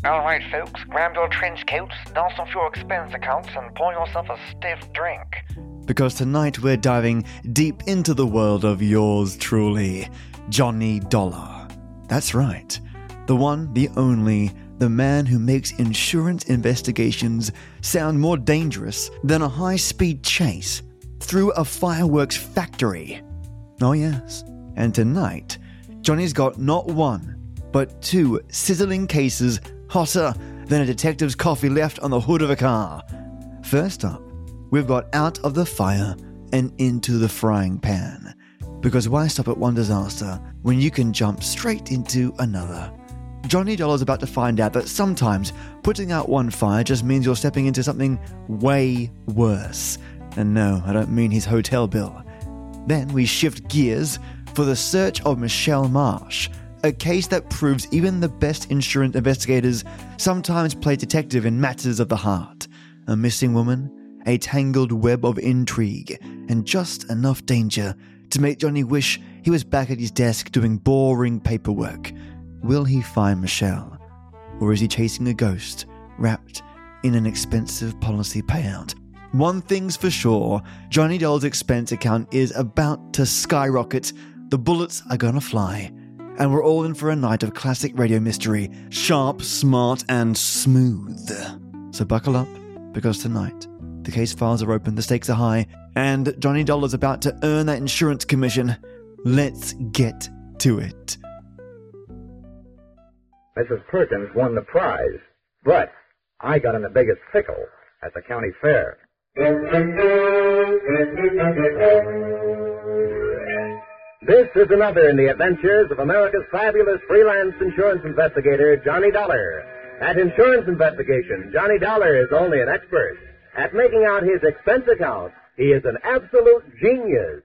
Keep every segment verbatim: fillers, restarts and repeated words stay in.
All right, folks, grab your trench coats, dust off your expense accounts, and pour yourself a stiff drink. Because tonight we're diving deep into the world of yours truly, Johnny Dollar. That's right. The one, the only, the man who makes insurance investigations sound more dangerous than a high-speed chase through a fireworks factory. Oh yes, and tonight, Johnny's got not one, but two sizzling cases hotter than a detective's coffee left on the hood of a car. First up, we've got out of the fire and into the frying pan. Because why stop at one disaster when you can jump straight into another? Johnny Dollar's about to find out that sometimes putting out one fire just means you're stepping into something way worse. And no, I don't mean his hotel bill. Then we shift gears for the search of Michelle Marsh, a case that proves even the best insurance investigators sometimes play detective in matters of the heart. A missing woman, a tangled web of intrigue, and just enough danger to make Johnny wish he was back at his desk doing boring paperwork. Will he find Michelle? Or is he chasing a ghost wrapped in an expensive policy payout? One thing's for sure, Johnny Dollar's expense account is about to skyrocket. The bullets are gonna fly. And we're all in for a night of classic radio mystery, sharp, smart, and smooth. So buckle up, because tonight, the case files are open, the stakes are high, and Johnny Dollar's about to earn that insurance commission. Let's get to it. Missus Perkins won the prize, but I got in the biggest pickle at the county fair. This is another in the adventures of America's fabulous freelance insurance investigator, Johnny Dollar. At insurance investigation, Johnny Dollar is only an expert. At making out his expense account, he is an absolute genius.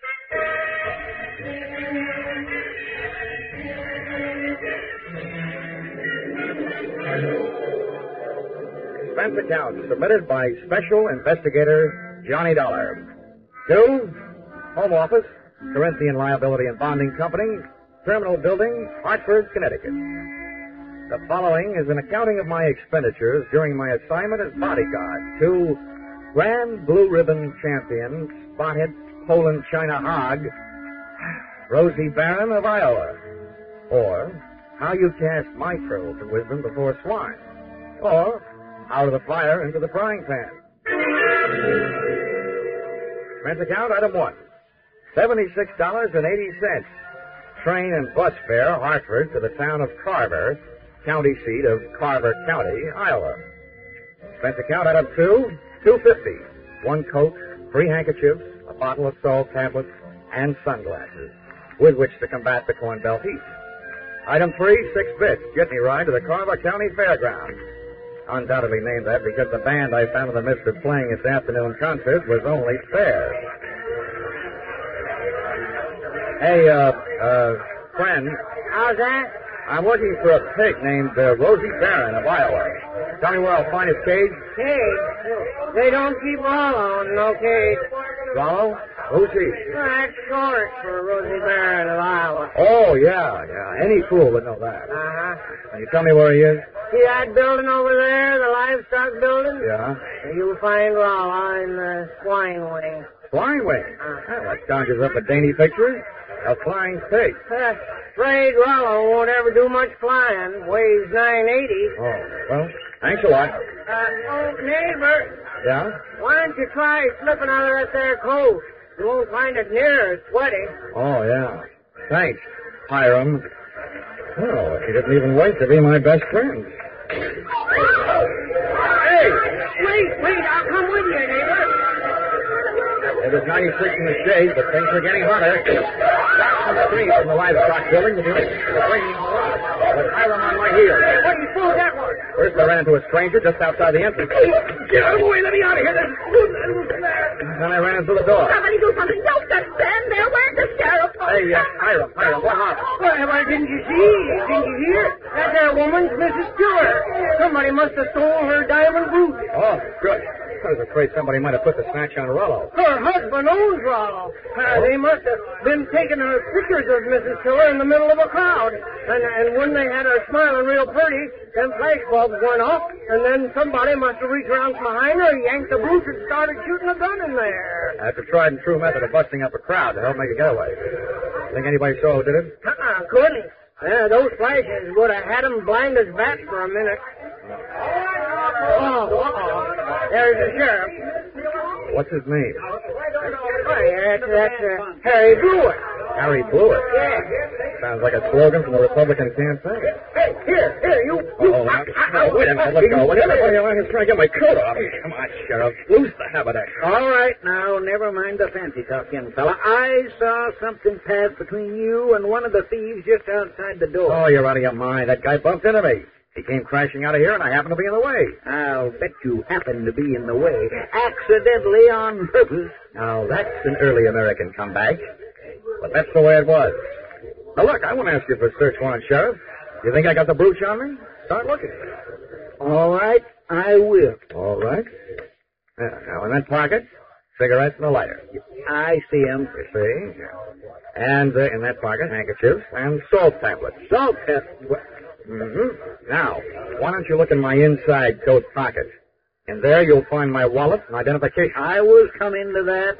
Expense account submitted by Special Investigator Johnny Dollar. To Home Office, Corinthian Liability and Bonding Company, Terminal Building, Hartford, Connecticut. The following is an accounting of my expenditures during my assignment as bodyguard to Grand Blue Ribbon Champion, Spotted Poland China Hog, Rosie Barron of Iowa. Or, How You Cast My Pearls of Wisdom Before Swine. Or, Out of the Fire into the Frying Pan. Expense account, item one. seventy-six dollars and eighty cents. Train and bus fare, Hartford, to the town of Carver, county seat of Carver County, Iowa. Expense account, item two, two fifty. One coat, three handkerchiefs, a bottle of salt tablets, and sunglasses, with which to combat the Corn Belt heat. Item three, six bits. Jitney ride to the Carver County Fairgrounds. Undoubtedly named that because the band I found in the midst of playing its afternoon concert was only fair. Hey, uh, uh, friend. How's that? I'm looking for a pig named uh, Rosie Barron of Iowa. Tell me where I'll find his cage. Cage? They don't keep Rollo in no cage. Rollo? Who's he? Well, that's short for Rosie Barron of Iowa. Oh, yeah, yeah. Any fool would know that. Uh-huh. Can you tell me where he is? See that building over there, the livestock building? Yeah. You'll find Rollo in the swine wing. Swine wing? Uh-huh. Well, that conjures up a dainty picture. A flying pig. Uh, afraid Rollo won't ever do much flying. Weighs nine eighty. Oh, well, thanks a lot. Uh, oh, neighbor. Yeah? Why don't you try slipping out of that there coat? You won't find it near as sweaty. Oh, yeah. Thanks, Hiram. Oh, he didn't even wait to be my best friend. Hey! Wait, wait, I'll come with you, neighbor. It was ninety-six in the shade, but things are getting hotter. Down the street from the livestock building, the bringing with Hiram on my heels. What do you fool that one? First I ran into a stranger just outside the entrance. Get out of the way, let me out of here. Then I ran into the door. Somebody do something. Don't just stand there. Where's the sheriff? Hey, uh, Hiram, Hiram, what happened? Well, well, didn't you see? Didn't you hear? That there woman's Missus Stewart. Somebody must have stole her diamond boots. Oh, good. I was afraid somebody might have put the snatch on Rollo. Her husband owns Rollo. Uh, they must have been taking her pictures of Missus Tiller in the middle of a crowd. And, and when they had her smiling real pretty, them flash bulbs went off, and then somebody must have reached around from behind her, yanked the brooch, and started shooting a gun in there. That's a tried and true method of busting up a crowd to help make a getaway. Think anybody saw who did it? Uh-uh, couldn't. Yeah, those flashes would have had them blind as bats for a minute. Oh, uh-oh. There's the sheriff. What's his name? Why, that's, that's uh, Harry Blewett. Harry Blewett? Yeah. Sounds like a slogan from the Republican campaign. Hey, here, here, you... you Oh, now, now, wait a minute, let go. Wait a minute, wait a minute, I'm trying to get my coat off. Come on, Sheriff, loose the haberdasher. All right, now, never mind the fancy talk, young fella. I saw something pass between you and one of the thieves just outside the door. Oh, you're out of your mind. That guy bumped into me. He came crashing out of here, and I happened to be in the way. I'll bet you happened to be in the way, accidentally on purpose. Now, that's an early American comeback. But that's the way it was. Now, look, I want to ask you for a search warrant, Sheriff. You think I got the brooch on me? Start looking. All right, I will. All right. Yeah, now, in that pocket, cigarettes and a lighter. I see 'em. You see? And uh, in that pocket, handkerchiefs and salt tablets. Salt tablets. Mm-hmm. Now, why don't you look in my inside coat pocket? In there, you'll find my wallet and identification. I was coming to that.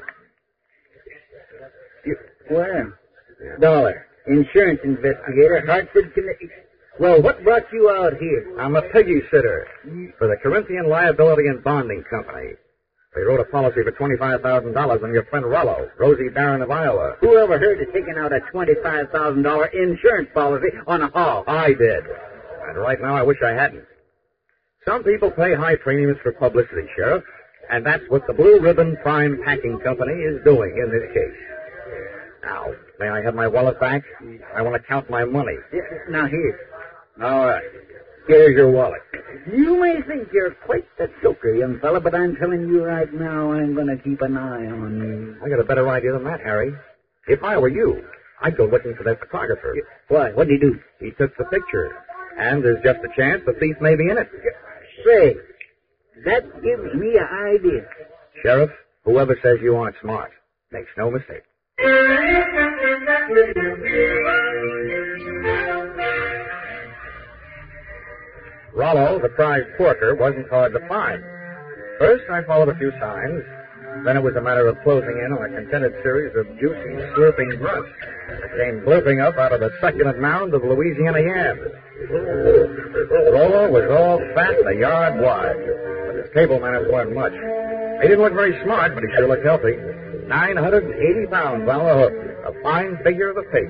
You, where? Dollar. Insurance investigator, Hartford, Connecticut. Well, what brought you out here? I'm a piggy sitter for the Corinthian Liability and Bonding Company. They wrote a policy for twenty-five thousand dollars on your friend Rollo, Rosie Barron of Iowa. Who ever heard of taking out a twenty-five thousand dollars insurance policy on a hall? I did. And right now I wish I hadn't. Some people pay high premiums for publicity, Sheriff, and that's what the Blue Ribbon Prime Packing Company is doing in this case. Now, may I have my wallet back? I want to count my money. Yeah, now, here. All right. Here's your wallet. You may think you're quite the joker, young fella, but I'm telling you right now, I'm going to keep an eye on you. I got a better idea than that, Harry. If I were you, I'd go looking for that photographer. Why? What'd he do? He took the picture, and there's just a chance the thief may be in it. Say, that gives me an idea. Sheriff, whoever says you aren't smart makes no mistake. Rollo, the prize porker, wasn't hard to find. First, I followed a few signs. Then it was a matter of closing in on a contented series of juicy, slurping grunts that came blurping up out of the succulent mound of Louisiana yams. Rollo was all fat and a yard wide, but his table manners weren't much. He didn't look very smart, but he sure looked healthy. nine hundred eighty pounds on the hook. A fine figure of a pig.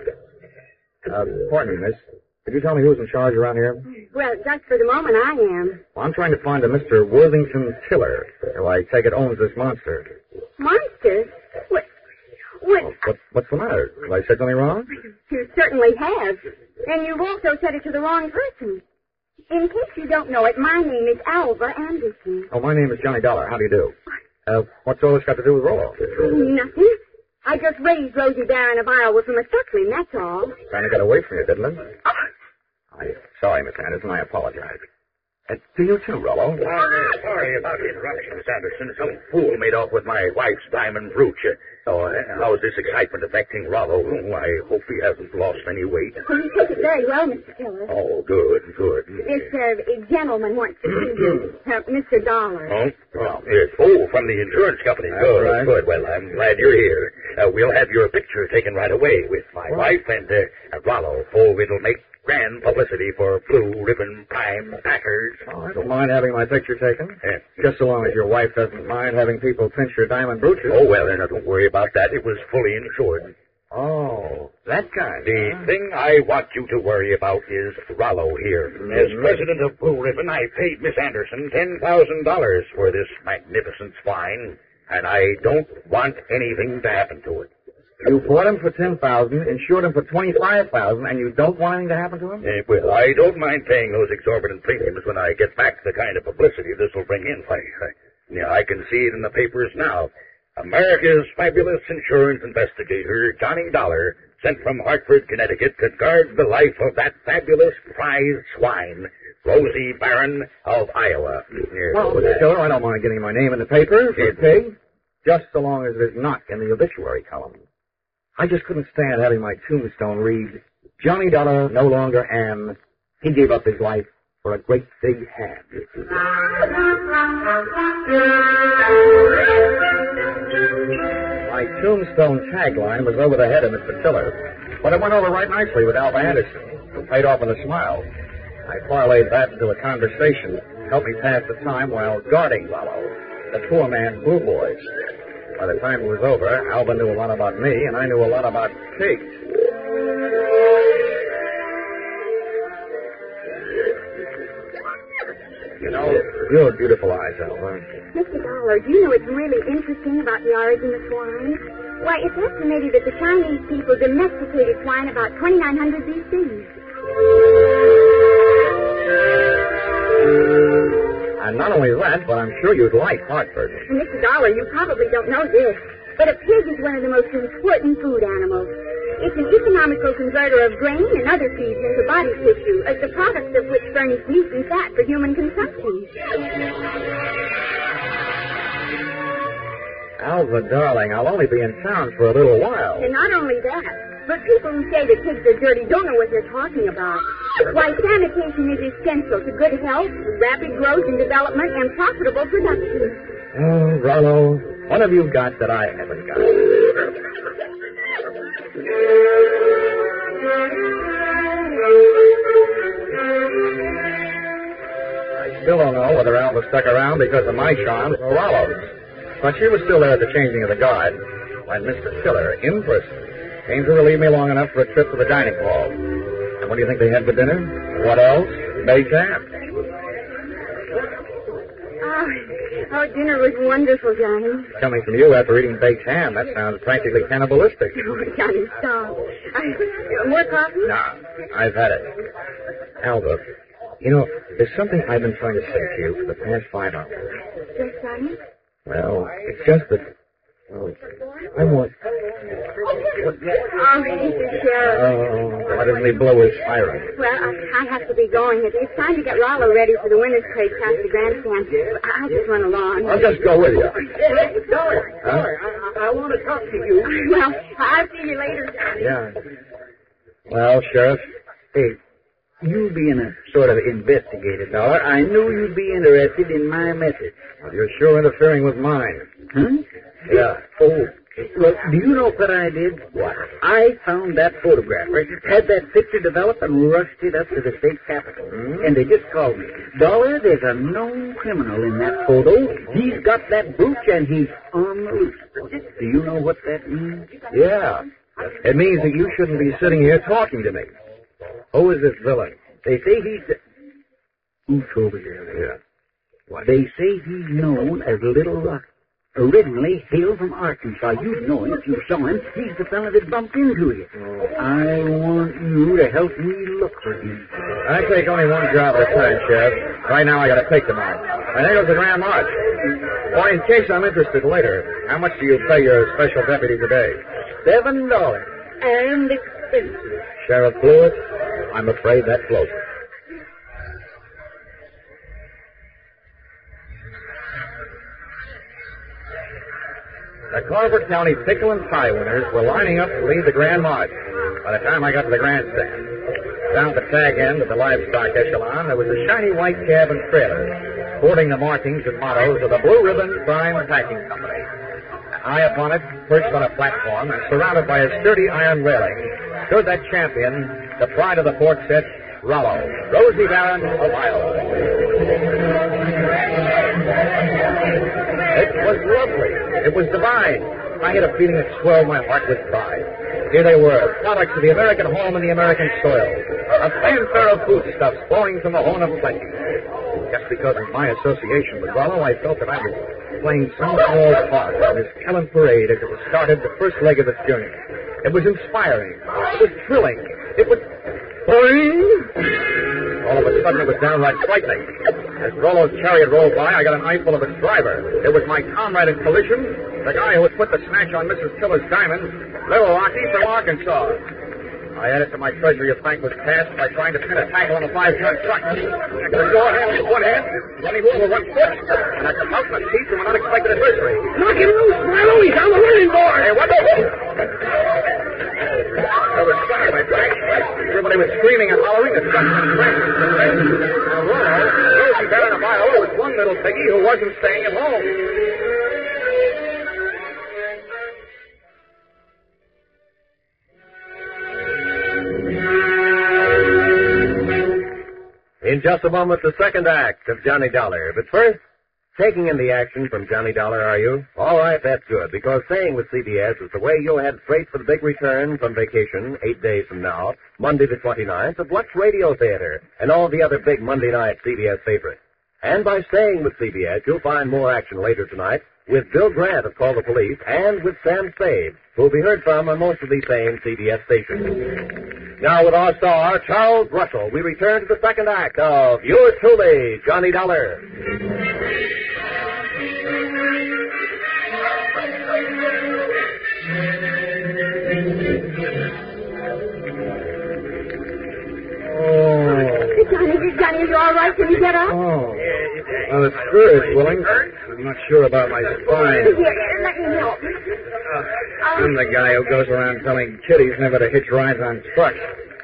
Uh, pardon me, miss. Could you tell me who's in charge around here? Well, just for the moment, I am. Well, I'm trying to find a Mister Worthington Tiller, who I take it owns this monster. Monster? What? What? Well, what what's the matter? Have I said something wrong? You certainly have. And you've also said it to the wrong person. In case you don't know it, my name is Alva Anderson. Oh, my name is Johnny Dollar. How do you do? Uh, what's all this got to do with Rollo? Nothing. I just raised Rosie Barron of Iowa from a suckling, that's all. Trying to get away from you, diddling. I'm sorry, Miss Anderson. I apologize. Uh, to you too, Rollo. Uh, sorry about the interruption, Miss Anderson. Some fool made off with my wife's diamond brooch. Uh, oh, uh, how's this excitement affecting Rollo? Oh, I hope he hasn't lost any weight. Well, you took it very well, Mister Tiller. Oh, good, good. This uh, gentleman wants to see you, uh, Mister Dollar. Oh, oh, yes. Oh, from the insurance company. That's Good, right. good. Well, I'm glad you're here. Uh, we'll have your picture taken right away with my What? wife and uh, Rollo. Oh, it'll make grand publicity for Blue Ribbon Prime Packers. Oh, I don't mind having my picture taken. Yeah. Just so long as your wife doesn't mind having people pinch your diamond brooches. Oh, well, then, uh, don't worry about that. It was fully insured. Oh, that kind. The huh? thing I want you to worry about is Rollo here. As president of Blue Ribbon, I paid Miss Anderson ten thousand dollars for this magnificent swine, and I don't want anything to happen to it. You bought him for ten thousand, insured him for twenty-five thousand, and you don't want anything to happen to him? Eh, well, I don't mind paying those exorbitant premiums when I get back the kind of publicity this will bring in. I, I, yeah, I can see it in the papers now. America's fabulous insurance investigator, Johnny Dollar, sent from Hartford, Connecticut, to guard the life of that fabulous prize swine Rosie Barron of Iowa. Here. Well, Mister Tiller, I don't mind getting my name in the paper for a pig, just so long as it is not in the obituary column. I just couldn't stand having my tombstone read, Johnny Dollar no longer am. He gave up his life for a great big hand. My tombstone tagline was over the head of Mister Tiller, but it went over right nicely with Alva Anderson, who paid off with a smile. I parlayed that into a conversation, helped me pass the time while guarding Rollo, the poor man's blue boys. By the time it was over, Alva knew a lot about me, and I knew a lot about pigs. You know, you're beautiful eyes, Alva. Mister Dollar, do you know what's really interesting about the origin of swine? Why, it's estimated that the Chinese people domesticated swine about twenty-nine hundred B C. And not only that, but I'm sure you'd like Hartford. Mister Dollar, you probably don't know this, but a pig is one of the most important food animals. It's an economical converter of grain and other feeds into body tissue, as the products of which furnish meat and fat for human consumption. Alva, darling, I'll only be in town for a little while. And not only that, but people who say that pigs are dirty don't know what they're talking about. Why, sanitation is essential to good health, rapid growth and development, and profitable production. Oh, Rollo, what have you got that I haven't got? I still don't know whether Alva stuck around because of my charms or Rollo's. But she was still there at the changing of the guard when Mister Tiller, in person, came to relieve me long enough for a trip to the dining hall. And what do you think they had for dinner? What else? Baked ham. Oh, oh, dinner was wonderful, Johnny. Coming from you after eating baked ham, that sounds practically cannibalistic. Oh, Johnny, stop. I, more coffee? No, I've had it. Alva, you know, there's something I've been trying to say to you for the past five hours. Yes, Johnny? Well, it's just that... Well, I want... Oh, Mister Sheriff. Oh, why doesn't he blow his siren? Well, I, I have to be going. It, it's time to get Rollo ready for the winner's crate past the grandstand. I- I'll just run along. I'll just go with you. Hey, hey, Dollar, Huh? Dollar, I, I want to talk to you. Well, I'll see you later, Johnny. Yeah. Well, Sheriff, Hey, you being a sort of investigator, Dollar, I knew you'd be interested in my message. well, you're sure interfering with mine. Huh? Yeah. Oh, well, do you know what I did? What? I found that photographer, had that picture developed, and rushed it up to the state capitol. Hmm? And they just called me. Dollar, there's a known criminal in that photo. He's got that brooch, and he's on the loose. Do you know what that means? Yeah. It means that you shouldn't be sitting here talking to me. Who is this villain? They say he's... The... Who's over there? Yeah. What? They say he's known as Little Rock. Originally hailed from Arkansas. You'd know him if you saw him. He's the fellow that bumped into you. Oh. I want you to help me look for him. I take only one job at a time, Sheriff. Right now I gotta take them on. And there goes the Grand March. Boy, in case I'm interested later, how much do you pay your special deputy today? Seven dollars. And expensive. Sheriff Blewett, I'm afraid that floats. The Carver County Pickle and Pie winners were lining up to lead the Grand March by the time I got to the grandstand. Down at the tag end of the livestock echelon, there was a shiny white cab and trailer, sporting the markings and mottos of the Blue Ribbon Prime Packing Company. High upon it, perched on a platform and surrounded by a sturdy iron railing, stood that champion, the pride of the port set, Rollo, Rosie Barron of Iowa. It was lovely. It was divine. I had a feeling that swelled my heart with pride. Here they were, products of the American home and the American soil. A fanfare of foodstuffs flowing from the horn of plenty. Just because of my association with Rollo, I felt that I was playing some small part in this talent parade as it was started the first leg of its journey. It was inspiring. It was thrilling. It was... Boing! All of a sudden, it was downright frightening. As Rollo's chariot rolled by, I got an eyeful of its driver. It was my comrade in collision, the guy who had put the snatch on Missus Tiller's diamond, Little Rocky from Arkansas. I added to my treasury of thankless tasks by trying to pin a tackle on a five-ton truck. I could have gone hand with one hand, running over one foot, and I come out in the seat from an unexpected adversary. Knock him loose, Milo. He's on the running board. Hey, what the... I was stuck on my back. Everybody was screaming and hollering. The truck was crashing. Now, Rollo, Rosie down in a mile with one little piggy who wasn't staying at home. In just a moment, the second act of Johnny Dollar. But first, taking in the action from Johnny Dollar, are you? All right, that's good, because staying with C B S is the way you'll head straight for the big return from vacation eight days from now, Monday the twenty-ninth, of Lux Radio Theater and all the other big Monday night C B S favorites. And by staying with C B S, you'll find more action later tonight with Bill Grant of Call the Police and with Sam Spade, who'll be heard from on most of these same C B S stations. Now, with our star, Charles Russell, we return to the second act of yours truly, Johnny Dollar. Oh. Johnny, Johnny, are you all right? Can you get up? Oh. Well, it's good, Willing. I'm not sure about my spine. Here, let me help. Uh, I'm the guy who goes around telling kiddies never to hitch rides on trucks.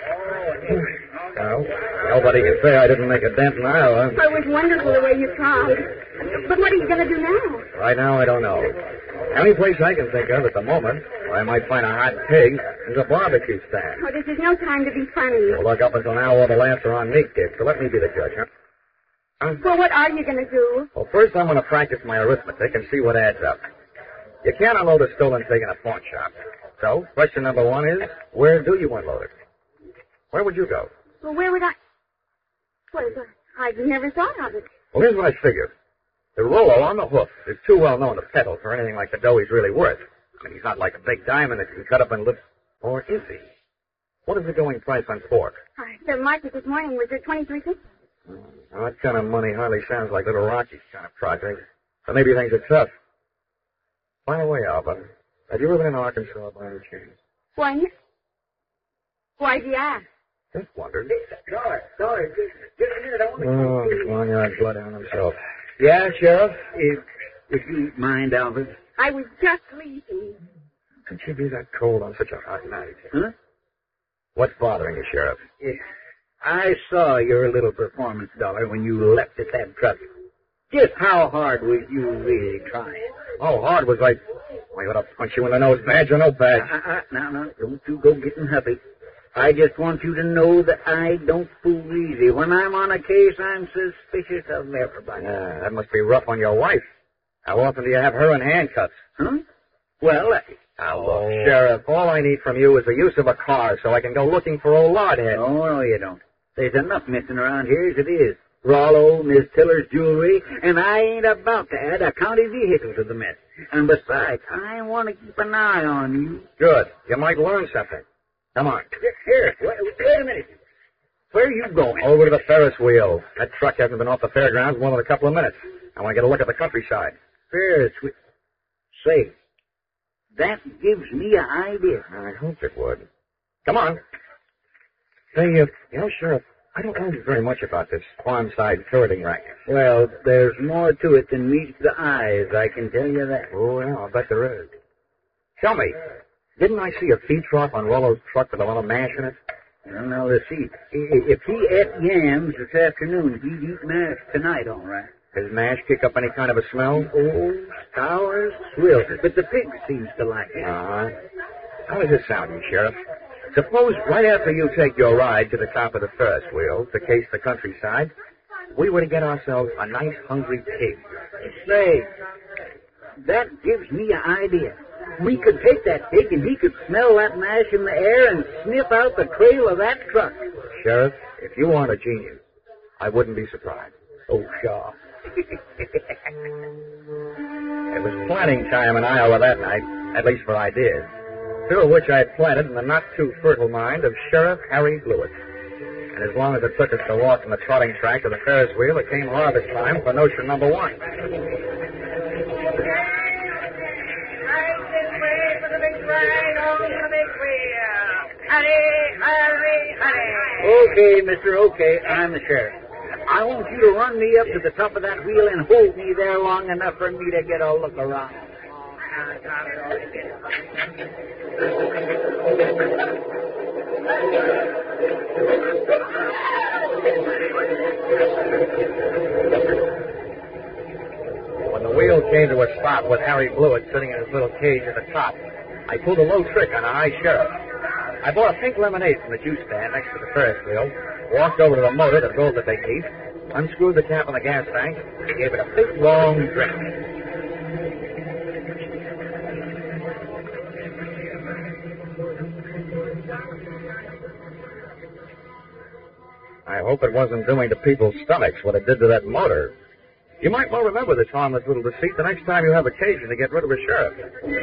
Well, nobody can say I didn't make a dent in Iowa. It was wonderful the way you tried. But what are you going to do now? Right now, I don't know. The only place I can think of at the moment where I might find a hot pig is a barbecue stand. Oh, this is no time to be funny. Well, look, up until now, all the laughs are on me, kid, so let me be the judge, huh? Huh? Well, what are you going to do? Well, first I'm going to practice my arithmetic and see what adds up. You can't unload a stolen pig in a pawn shop. So, question number one is, where do you unload it? Where would you go? Well, where would I... Well, I've never thought of it. Well, here's what I figured. The Rollo on the hoof is too well known to peddle for anything like the dough he's really worth. I mean, he's not like a big diamond that you can cut up and live... Or is he? What is the going price on pork? Uh, the market this morning was at twenty-three fifty. Well, that kind of money hardly sounds like Little Rocky's kind of project. So maybe things are tough. By the way, Alba, have you ever been in Arkansas by any chance? Why, why do you ask? Just wondered. Dollar, Dollar, just, just a minute. I want to Oh, come on, you're a bloodhound himself. Yeah, Sheriff? If, if you mind, Albert. I was just leaving. Could you be that cold on such a hot night? Huh? What's bothering you, Sheriff? If I saw your little performance, Dollar, when you leapt at that truck. Just how hard was you really trying? Oh, hard was like... Wait, what, I'll punch you in the nose, badge or no badge? Uh, uh, now, now, don't you go getting huffy. I just want you to know that I don't fool easy. When I'm on a case, I'm suspicious of everybody. Yeah, that must be rough on your wife. How often do you have her in handcuffs? Huh? Well, uh, Now, look, Sheriff, all I need from you is the use of a car so I can go looking for old Lordhead. no, no, you don't. There's enough missing around here as it is. Rollo, Miss Tiller's jewelry, and I ain't about to add a county vehicle to the mess. And besides, I want to keep an eye on you. Good. You might learn something. Come on. Here, wait, wait a minute. Where are you going? Over to the Ferris wheel. That truck hasn't been off the fairgrounds more than a couple of minutes. I want to get a look at the countryside. Ferris wheel. Say, that gives me an idea. I hoped it would. Come on. Say, uh, you know, Sheriff, I don't know very much about this farm-side ferreting racket. Well, there's more to it than meets the eyes, I can tell you that. Oh, yeah, I'll bet there is. Tell me, didn't I see a feed trough on Rollo's truck with a lot of mash in it? Well, now, let's see. I- If he ate yams this afternoon, he'd eat mash tonight, all right. Does mash kick up any kind of a smell? Oh, sour swill. But the pig seems to like it. Uh-huh. How does this sound, you, Sheriff? Suppose right after you take your ride to the top of the Ferris wheel to case the countryside, we were to get ourselves a nice hungry pig. Say, that gives me an idea. We could take that pig and he could smell that mash in the air and sniff out the trail of that truck. Sheriff, if you aren't a genius, I wouldn't be surprised. Oh, Shaw. It was planting time in Iowa that night, at least for ideas, two of which I had planted in the not-too-fertile mind of Sheriff Harry Blewett. And as long as it took us to walk from the trotting track to the Ferris wheel, it came harvest time for notion number one. I've been waiting for the big ride on the big wheel. hurry, hurry, hurry. Okay, mister, okay. I'm the sheriff. I want you to run me up to the top of that wheel and hold me there long enough for me to get a look around. When the wheel came to a stop with Harry Blewett sitting in his little cage at the top, I pulled a low trick on a high sheriff. I bought a pink lemonade from the juice stand next to the Ferris wheel, walked over to the motor that drove the big heap, unscrewed the cap on the gas tank, and gave it a big, long drink. I hope it wasn't doing to people's stomachs what it did to that motor. You might well remember this harmless little deceit the next time you have occasion to get rid of a sheriff.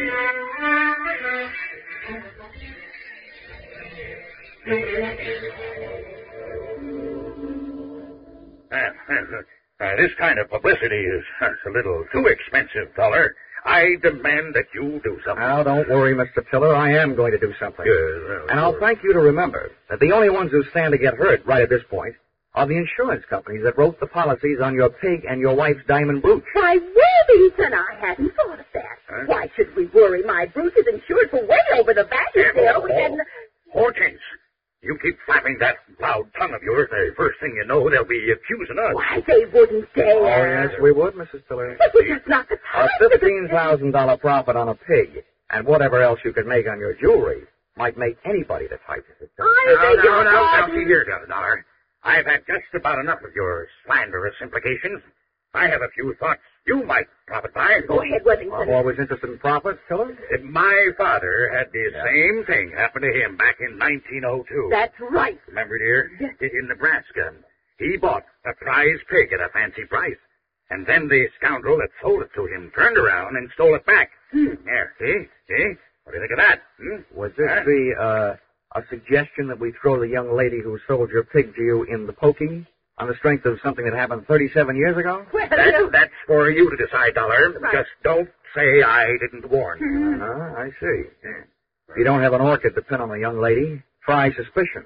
Uh, uh, uh, this kind of publicity is uh, a little too expensive, Dollar. I demand that you do something. Now, don't worry, Mister Tiller. I am going to do something. Yes, well, and I'll thank you to remember that the only ones who stand to get hurt right at this point are the insurance companies that wrote the policies on your pig and your wife's diamond brooch. Why, Wilmington, I hadn't thought of that. Huh? Why should we worry? My brooch is insured for way over the value bill. We hadn't... Hortense, you keep flapping that loud tongue of yours, the first thing you know, they'll be accusing us. Why, they wouldn't dare. Oh, yes, we would, Missus Tiller. But we just not the A time for the- fifteen thousand dollars profit on a pig and whatever else you could make on your jewelry might make anybody the type of it. I No, beg no, your no, now, pardon. see here, Dollar. I've had just about enough of your slanderous implications. I have a few thoughts you might profit by. Go ahead, Wellington. I'm always interested in profits, Tiller. Uh, My father had the same thing happen to him back in nineteen oh two. That's right. Remember, dear? Yes. In Nebraska. He bought a prize pig at a fancy price. And then the scoundrel that sold it to him turned around and stole it back. Hmm. There, see? See? What do you think of that? Hmm? Was this Huh? the, uh, a suggestion that we throw the young lady who sold your pig to you in the poking on the strength of something that happened thirty-seven years ago? Well, That, that's for you to decide, Dollar. Right. Just don't say I didn't warn you. Ah, I see. If you don't have an orchid to pin on the young lady, try suspicion.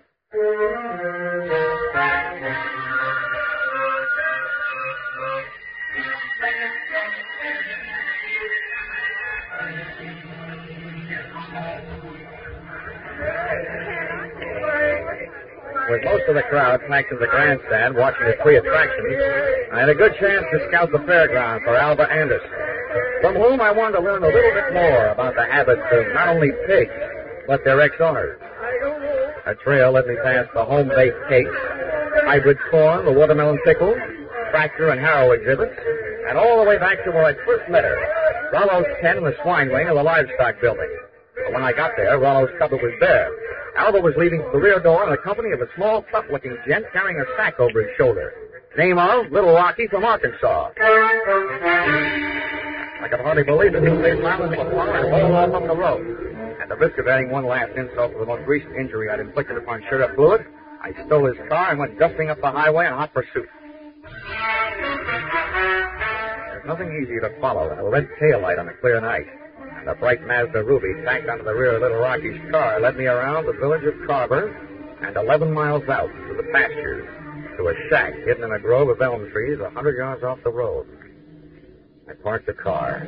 With most of the crowd packed in the grandstand watching the three attractions, I had a good chance to scout the fairground for Alva Anderson, from whom I wanted to learn a little bit more about the habits of not only pigs, but their ex-owners. A trail led me past the home-baked cakes, hybrid corn, the watermelon pickle, tractor and harrow exhibits, and all the way back to where I first met her, Rollo's pen in the swine wing of the livestock building. But when I got there, Rollo's cupboard was bare. Alva was leaving the rear door in the company of a small, tough-looking gent carrying a sack over his shoulder. Name of Little Rocky from Arkansas. I could hardly believe it. He was smiling to the car and hauled off up the road. At the risk of adding one last insult to the most recent injury I'd inflicted upon Sheriff Blewett, I stole his car and went dusting up the highway in hot pursuit. There's nothing easier to follow than a red taillight on a clear night. The bright Mazda Ruby tacked onto the rear of Little Rocky's car led me around the village of Carver and eleven miles out to the pastures to a shack hidden in a grove of elm trees a hundred yards off the road. I parked the car.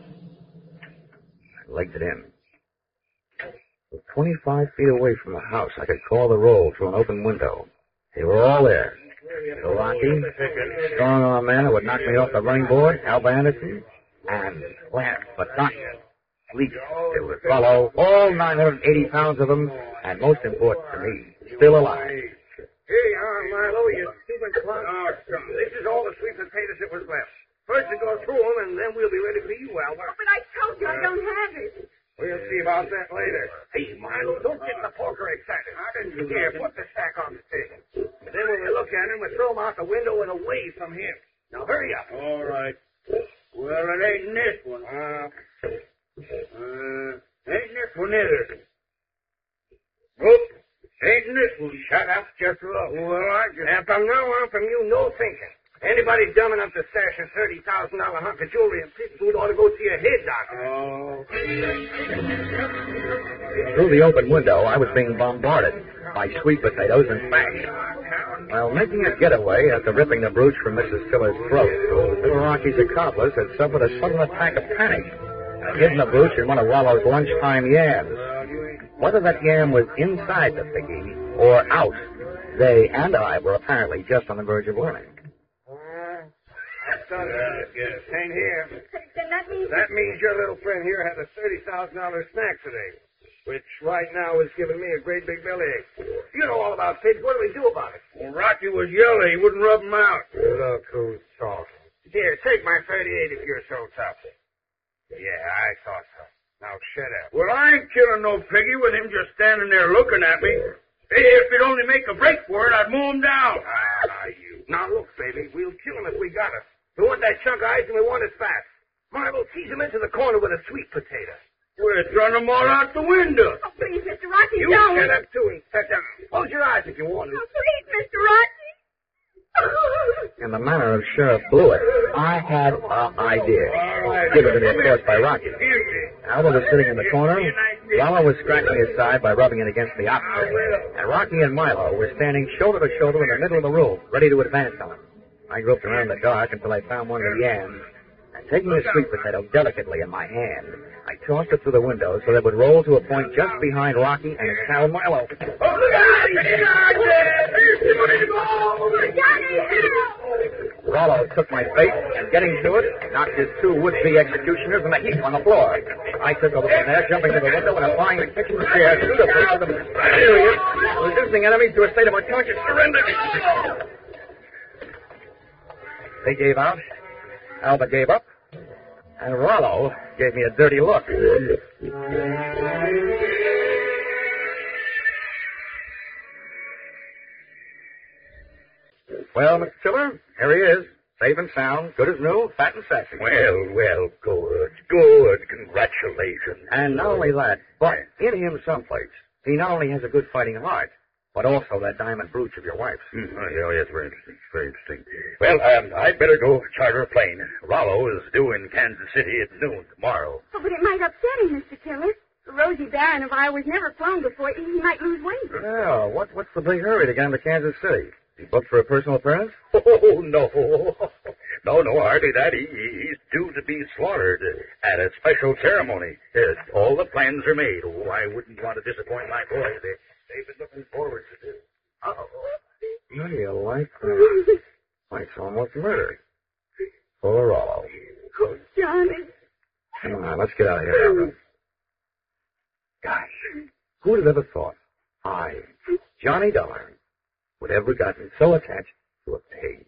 I legged it in. With twenty-five feet away from the house, I could call the roll through an open window. They were all there. Little Rocky, strong-arm man who would knock me off the running board, Alva Anderson, and last but not least, there was Rollo, all nine hundred eighty pounds of them, and most important to me, still alive. Here you are, Marlowe, you stupid clown. Oh, this is all the sweet potatoes that was left. First to go through them, and then we'll be ready for you, Alva. But I told you I don't have it. We'll see about that later. Hey, Marlowe, don't get the poker excited. Here, put the sack on the table. Then when we look at him, we throw him out the window and away from him. Now, hurry up. All right. Well, it ain't in this one. Uh, uh, ain't in this one either. Nope. Ain't in this one. Shut up, just look. Well, I just... And from now on, from you, no thinking. Anybody dumb enough to stash a thirty thousand dollar hunk of jewelry and pig food ought to go see a head doctor. Oh. Through the open window, I was being bombarded by sweet potatoes and fash. While making a getaway after ripping the brooch from Missus Tiller's throat, little Rocky's accomplice had suffered a sudden attack of panic and had hidden the brooch in one of Rollo's lunchtime yams. Whether that yam was inside the piggy or out, they and I were apparently just on the verge of learning. Son, uh, yes, ain't here. Then that means... That means your little friend here had a thirty thousand dollar snack today, which right now is giving me a great big bellyache. You know all about pigs. What do we do about it? Well, Rocky was yelling. He wouldn't rub them out. Look who's talking. Here, take my thirty-eight if you're so tough. Yeah, I thought so. Now shut up. Well, I ain't killing no piggy with him just standing there looking at me. If it'd only make a break for it, I'd mow him down. Ah, you. Now look, baby, we'll kill him if we got it. We want that chunk of ice and we want it fast. Marvel, tease him into the corner with a sweet potato. We're throwing them all out the window. Oh, please, Mister Rocky, You don't. shut up, too, and sit down. Close your eyes if you want to. Oh, please, Mister Rocky. In the manner of Sheriff Blewett, I had an idea. Given to me, of course, by Rocky. Albert was sitting in the corner. Rollo was scratching his side by rubbing it against the opposite. And Rocky and Milo were standing shoulder to shoulder in the middle of the room, ready to advance on him. I groped around in the dark until I found one of the yams, and taking the sweet potato delicately in my hand, I tossed it through the window so that it would roll to a point just behind Rocky and his pal Milo. Johnny, help! Rollo took my bait and, getting to it, knocked his two would-be executioners in a heap on the floor. I took over from there, jumping to the window and applying the kitchen chair through the face of the mysterious, reducing enemy to a state of unconscious surrender. They gave out, Albert gave up, and Rollo gave me a dirty look. Well, Mister Tiller, here he is, safe and sound, good as new, fat and sexy. Well, well, good, good. Congratulations. And not only that, but in him someplace, he not only has a good fighting heart, but also that diamond brooch of your wife's. Mm, oh, yes, very interesting, very interesting. Well, um, I'd better go charter a plane. Rollo is due in Kansas City at noon tomorrow. Oh, but it might upset him, Mister Tiller. Rosie Barron of I was never flown before. He might lose weight. Well, what, what's the big hurry to get him to Kansas City? He booked for a personal appearance? Oh, no. No, no, hardly that. He, he's due to be slaughtered at a special ceremony. Yes, all the plans are made. Oh, I wouldn't want to disappoint my boys. They, they've been looking forward to this. Uh-oh. How do you like that? Like almost murder. Poor Rollo. Oh, Johnny. Come on, let's get out of here, Albert. Gosh, who would have ever thought I, Johnny Dollar, would ever gotten so attached to a pig?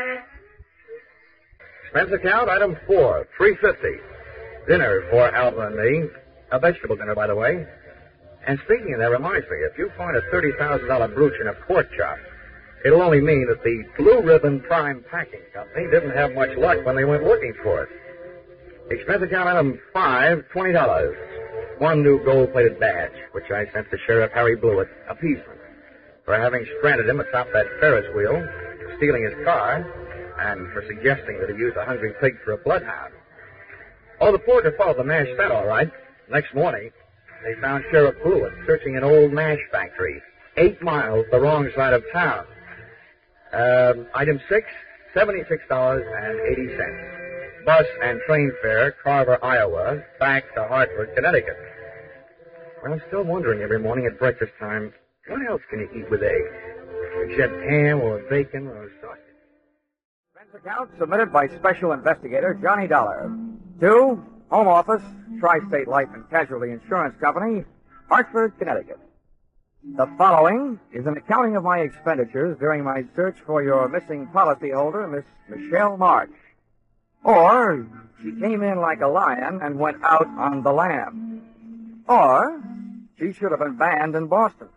Expense account, item four, three fifty. Dinner for Alva and me. A vegetable dinner, by the way. And speaking of that, reminds me, if you find a thirty thousand dollar brooch in a pork chop, it'll only mean that the Blue Ribbon Prime Packing Company didn't have much luck when they went looking for it. Expense account, item five, twenty dollars. One new gold-plated badge, which I sent to Sheriff Harry Blewett, appeasement, for having stranded him atop that Ferris wheel, for stealing his car, and for suggesting that he use a hungry pig for a bloodhound. Oh, the porter followed the mash set, all right. Next morning, they found Sheriff Blewett searching an old mash factory, eight miles the wrong side of town. Um, item six, seventy-six dollars and eighty cents. Bus and train fare, Carver, Iowa, back to Hartford, Connecticut. Well, I'm still wondering every morning at breakfast time, what else can you eat with eggs? Except ham or bacon or sausage. Expense account submitted by Special Investigator Johnny Dollar. To Home Office, Tri-State Life and Casualty Insurance Company, Hartford, Connecticut. The following is an accounting of my expenditures during my search for your missing policyholder, Miss Michelle March. Or, she came in like a lion and went out on the lamb. Or, she should have been banned in Boston.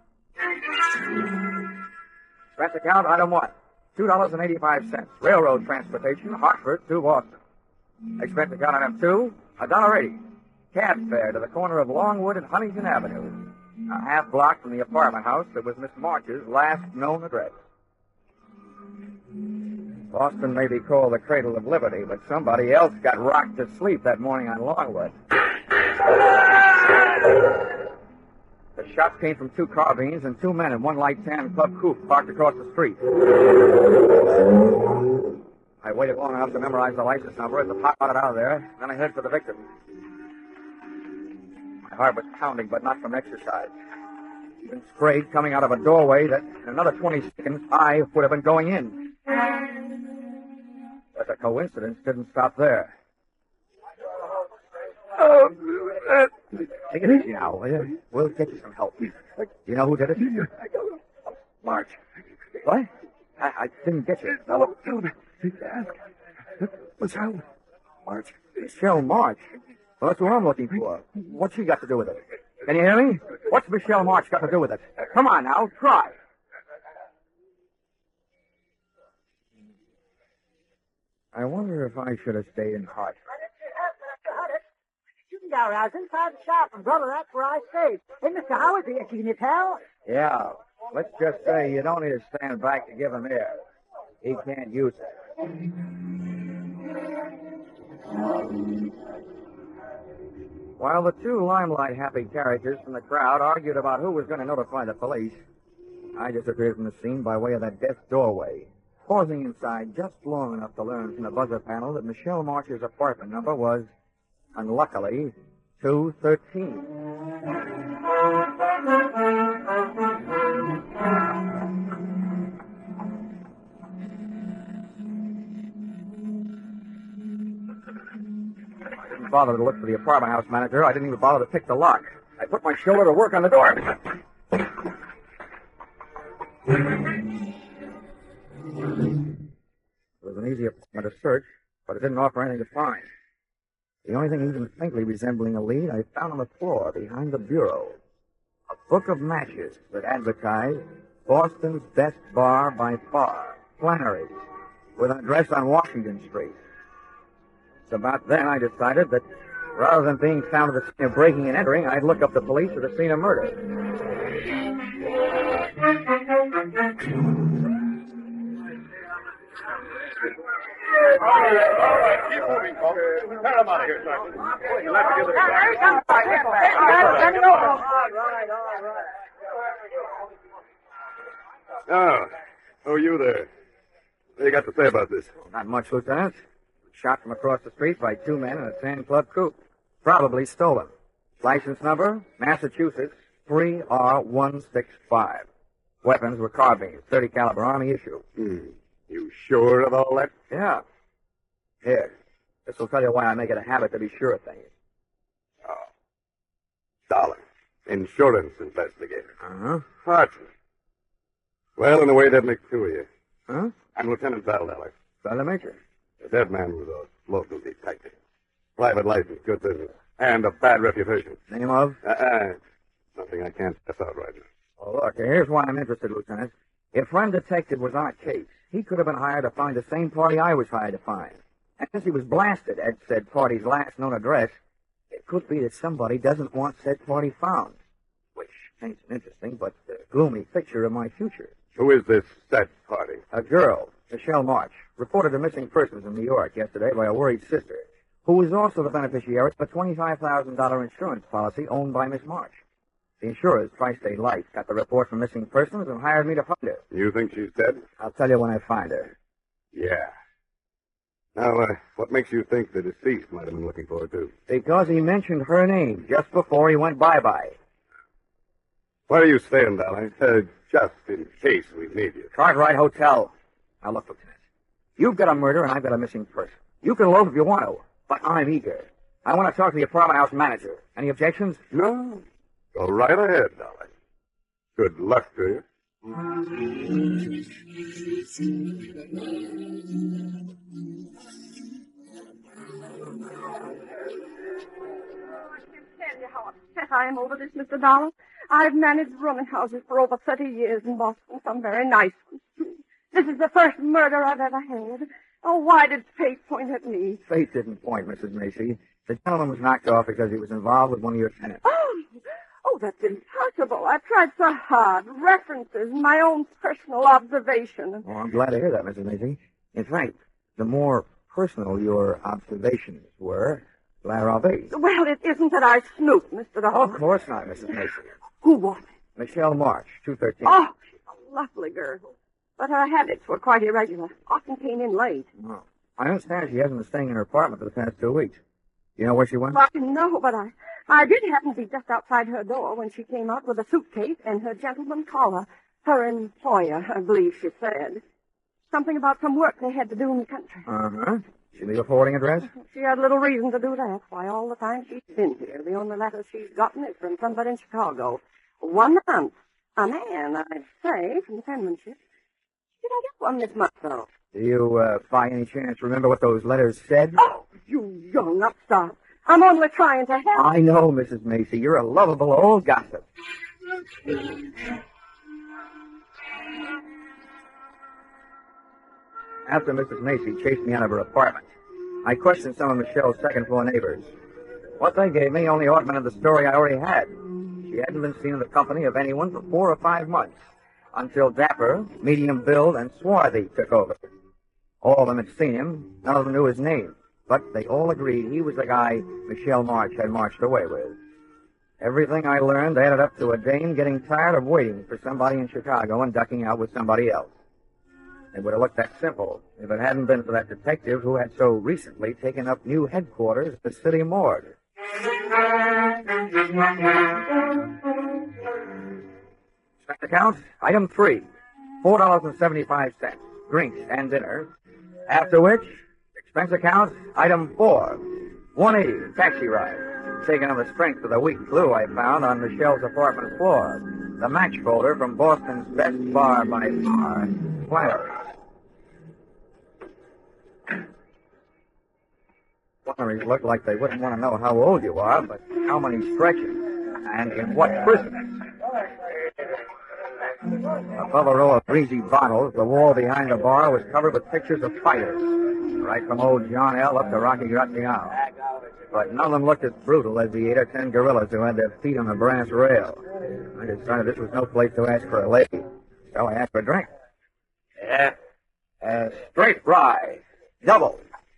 Expense account, item one, two dollars and eighty-five cents. Railroad transportation, Hartford to Boston. Expense account, item two, one dollar eighty. Cab fare to the corner of Longwood and Huntington Avenue, a half block from the apartment house that was Miss March's last known address. Boston may be called the cradle of liberty, but somebody else got rocked to sleep that morning on Longwood. The shots came from two carbines and two men in one light tan club coupe parked across the street. I waited long enough to memorize the license number as the pot got out of there, then I headed for the victim. My heart was pounding, but not from exercise. Even sprayed coming out of a doorway that in another twenty seconds I would have been going in. But the coincidence didn't stop there. Oh, uh, take it easy now, will you? We'll get you some help. You know who did it? March. What? I, I didn't get you. Tell him. Michelle March. Michelle March? Well, that's who I'm looking for. What's she got to do with it? Can you hear me? What's Michelle March got to do with it? Come on now, try. I wonder if I should have stayed in Hart. Down, I was inside the shop, and brother, that's where I stayed. Hey, Mister Howard, can you tell? Yeah. Let's just say you don't need to stand back to give him air. He can't use it. While the two limelight-happy characters from the crowd argued about who was going to notify the police, I disappeared from the scene by way of that desk doorway, pausing inside just long enough to learn from the buzzer panel that Michelle March's apartment number was, unluckily, two thirteen. I didn't bother to look for the apartment house manager. I didn't even bother to pick the lock. I put my shoulder to work on the door. It was an easy apartment to search, but it didn't offer anything to find. The only thing even faintly resembling a lead I found on the floor behind the bureau. A book of matches that advertised Boston's best bar by far, Flannery's, with an address on Washington Street. It's about then I decided that rather than being found at the scene of breaking and entering, I'd look up the police at the scene of murder. All right, all right, keep moving, folks. Tear them out of here, Sergeant. You'll have to give it a try. Oh, who are you there? What you got to say about this? Not much, Lieutenant. Shot from across the street by two men in a Sand Club coupe. Probably stolen. License number, Massachusetts, three R one six five. Weapons were carbines, thirty caliber Army issue. Hmm. You sure of all that? Yeah. Here. This will tell you why I make it a habit to be sure of things. Oh. Dollar. Insurance investigator. Uh-huh. Hartford. Well, in a way, that makes two of you. Huh? I'm Lieutenant Val Dollar. Val Major. The dead man was a local detective. Private license, good business. And a bad reputation. Name of? Uh-uh. Something I can't pass out right now. Oh, look, here's why I'm interested, Lieutenant. If friend detective was on a case, he could have been hired to find the same party I was hired to find. And since he was blasted at said party's last known address, it could be that somebody doesn't want said party found. Which paints an interesting but uh, gloomy picture of my future. Who is this said party? A girl, Michelle March, reported a missing persons in New York yesterday by a worried sister, who was also the beneficiary of a twenty-five thousand dollars insurance policy owned by Miss March. The insurers, Tri-State Life, got the report from missing persons and hired me to find her. You think she's dead? I'll tell you when I find her. Yeah. Now, uh, what makes you think the deceased might have been looking for her, too? Because he mentioned her name just before he went bye-bye. Where are you staying, Dollar? Uh, just in case we need you. Cartwright Hotel. Now, look, Lieutenant. You've got a murder and I've got a missing person. You can loaf if you want to, but I'm eager. I want to talk to the apartment house manager. Any objections? No. Go right ahead, Dollar. Good luck to you. I am over this, Mister Dollar. I've managed rooming houses for over thirty years in Boston, some very nice ones, too. This is the first murder I've ever had. Oh, why did fate point at me? Fate didn't point, Missus Macy. The gentleman was knocked off because he was involved with one of your tenants. Oh, oh, that's impossible. I've tried so hard. References, my own personal observation. Oh, I'm glad to hear that, Missus Macy. In fact, the more personal your observations were, the glad I'll be. Well, it isn't that I snooped, Mister Dollar. Of course not, Missus Macy. Who was it? Michelle March, two thirteen. Oh, she's a lovely girl. But her habits were quite irregular. Often came in late. Oh. I understand she hasn't been staying in her apartment for the past two weeks. You know where she went? Well, no, but I, I did happen to be just outside her door when she came out with a suitcase and her gentleman caller. Her employer, I believe she said. Something about some work they had to do in the country. Uh-huh. She leave a forwarding address? She had little reason to do that. Why, all the time she's been here, the only letter she's gotten is from somebody in Chicago. One month. A man, I'd say, from the penmanship. Did I get one this month, though? Do you, uh, by any chance, remember what those letters said? Oh, you young upstart. I'm only trying to help. I know, Missus Macy. You're a lovable old gossip. After Missus Macy chased me out of her apartment, I questioned some of Michelle's second-floor neighbors. What they gave me only augmented the story I already had. She hadn't been seen in the company of anyone for four or five months, until Dapper, medium build, and Swarthy took over. All of them had seen him. None of them knew his name, but they all agreed he was the guy Michelle March had marched away with. Everything I learned added up to a dame getting tired of waiting for somebody in Chicago and ducking out with somebody else. It would have looked that simple if it hadn't been for that detective who had so recently taken up new headquarters at the city morgue. Expense account, item three, four dollars and seventy-five cents, drinks and dinner. After which, expense account, item four, one hundred eighty dollars, taxi ride, taken on the strength of the weak glue I found on Michelle's apartment floor, the match folder from Boston's best bar by far, Flannery's. Flannery's look like they wouldn't want to know how old you are, but how many stretches, and in what prison. Above a row of greasy bottles, the wall behind the bar was covered with pictures of fighters, right from old John L. up to Rocky Gratiano. But none of them looked as brutal as the eight or ten gorillas who had their feet on the brass rail. I decided this was no place to ask for a lady, so I asked for a drink. Yeah, uh, straight rye, double.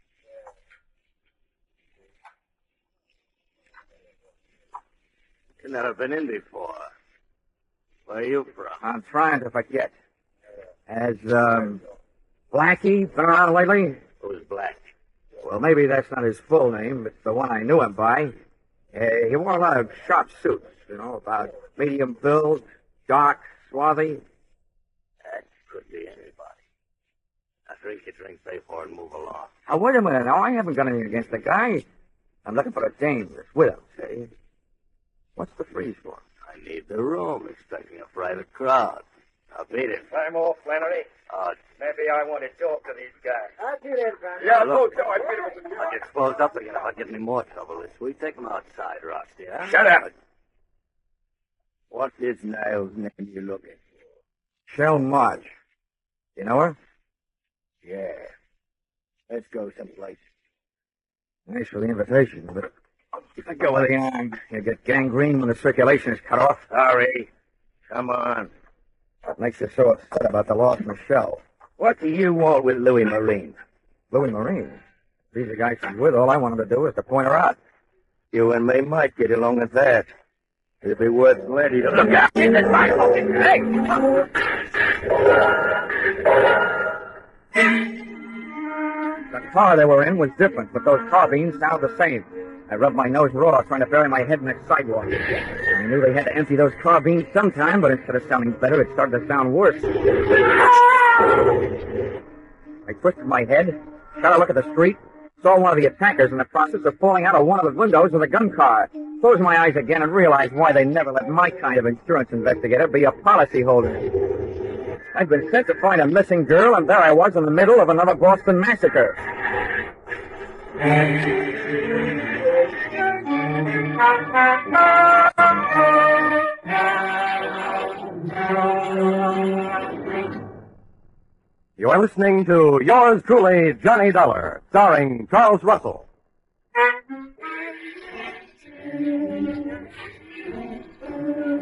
You've never been in before. Where are you from? I'm trying to forget. Has, um, Blackie been around lately? Who's Black? Well, maybe that's not his full name. It's the one I knew him by. Uh, he wore a lot of sharp suits, you know, about medium build, dark, swarthy. That could be anybody. Now drink your drink, pay for it, and move along. Now, wait a minute. Now, I haven't got anything against the guy. I'm looking for a dame that's with him, see? What's the freeze for? I need the room, expecting a private crowd. I'll beat it. Time off, Flannery. Uh, Maybe I want to talk to these guys. I'll do that, Flannery. Yeah, look, go, Joe. I beat him with the I'll get exposed up again if I get me more trouble this week. Take him outside, Rusty, huh? Shut up. What's this nail's name you looking for? Shell March. You know her? Yeah. Let's go someplace. Thanks for the invitation, but if I go with the arm, you get gangrene when the circulation is cut off. Sorry. Come on. What makes you so upset about the lost Michelle? What do you want with Louis Marine? Louis Marine? If he's the guy she's with, all I want him to do is to point her out. You and me might get along at that. It'd be worth plenty to look out in this my fucking The car they were in was different, but those carbines sound the same. I rubbed my nose raw, trying to bury my head in that sidewalk. I knew they had to empty those carbines sometime, but instead of sounding better, it started to sound worse. I twisted my head, shot a look at the street, saw one of the attackers in the process of falling out of one of the windows of the gun car. Closed my eyes again and realized why they never let my kind of insurance investigator be a policyholder. I'd been sent to find a missing girl, and there I was in the middle of another Boston massacre. You are listening to Yours Truly, Johnny Dollar, starring Charles Russell.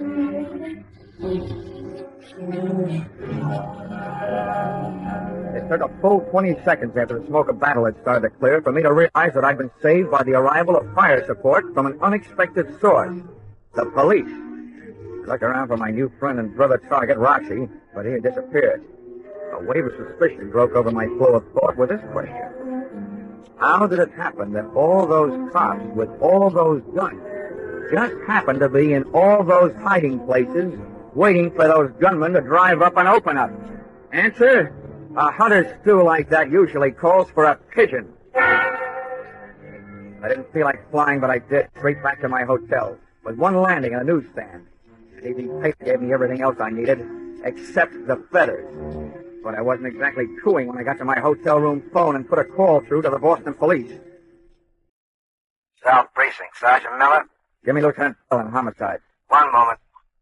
It's took a full twenty seconds after the smoke of battle had started to clear for me to realize that I'd been saved by the arrival of fire support from an unexpected source. The police. I looked around for my new friend and brother target, Roxy, but he had disappeared. A wave of suspicion broke over my flow of thought with this question. How did it happen that all those cops with all those guns just happened to be in all those hiding places waiting for those gunmen to drive up and open up? Answer, a hunter's stew like that usually calls for a pigeon. I didn't feel like flying, but I did, straight back to my hotel, with one landing and a newsstand. The evening paper gave me everything else I needed, except the feathers. But I wasn't exactly cooing when I got to my hotel room phone and put a call through to the Boston police. South Precinct, Sergeant Miller. Give me Lieutenant Allen, homicide. One moment.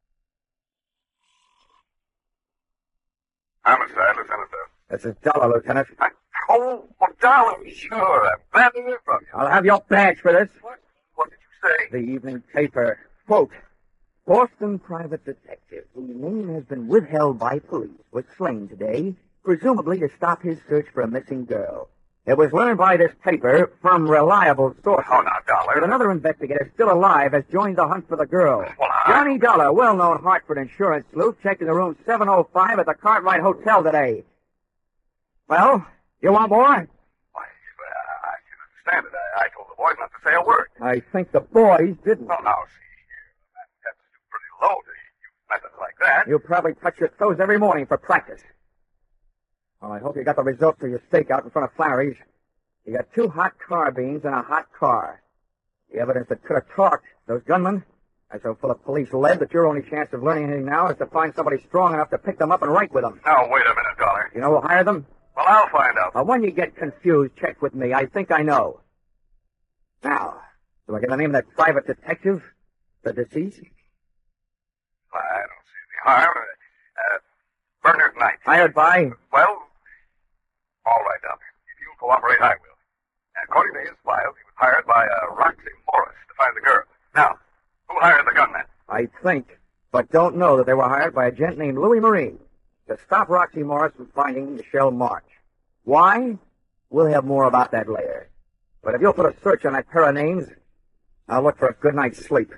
Homicide, Lieutenant Bell. This is Dollar, Lieutenant. I, oh, well, darling, sure. I'm glad to hear from you. I'll have your badge for this. What, what did you say? The evening paper. Quote, Boston private detective, whose name has been withheld by police, was slain today, presumably to stop his search for a missing girl. It was learned by this paper from reliable sources. Oh, now, Dollar. That another investigator still alive has joined the hunt for the girl. Well, I... Johnny Dollar, well-known Hartford insurance sleuth, checked into room seven oh five at the Cartwright Hotel today. Well, you want more? Why, uh, I can understand it. I, I told the boys not to say a word. I think the boys didn't. Well, now, see here. That's pretty low to use methods like that. You probably touch your toes every morning for practice. Well, I hope you got the results of your stakeout in front of Flannery's. You got two hot carbines and a hot car. The evidence that could have talked those gunmen are so full of police lead that your only chance of learning anything now is to find somebody strong enough to pick them up and write with them. Now, wait a minute, Dollar. You know who hired them? Well, I'll find out. Well, when you get confused, check with me. I think I know. Now, do I get the name of that private detective? The deceased? Well, I don't see any harm. Uh, Bernard Knight. Hired by? Well, all right, Dollar. If you'll cooperate, I will. According to his files, he was hired by uh, Roxy Morris to find the girl. Now, who hired the gunman? I think, but don't know that they were hired by a gent named Louis Marine to stop Roxy Morris from finding Michelle March. Why? We'll have more about that later. But if you'll put a search on that pair of names, I'll look for a good night's sleep.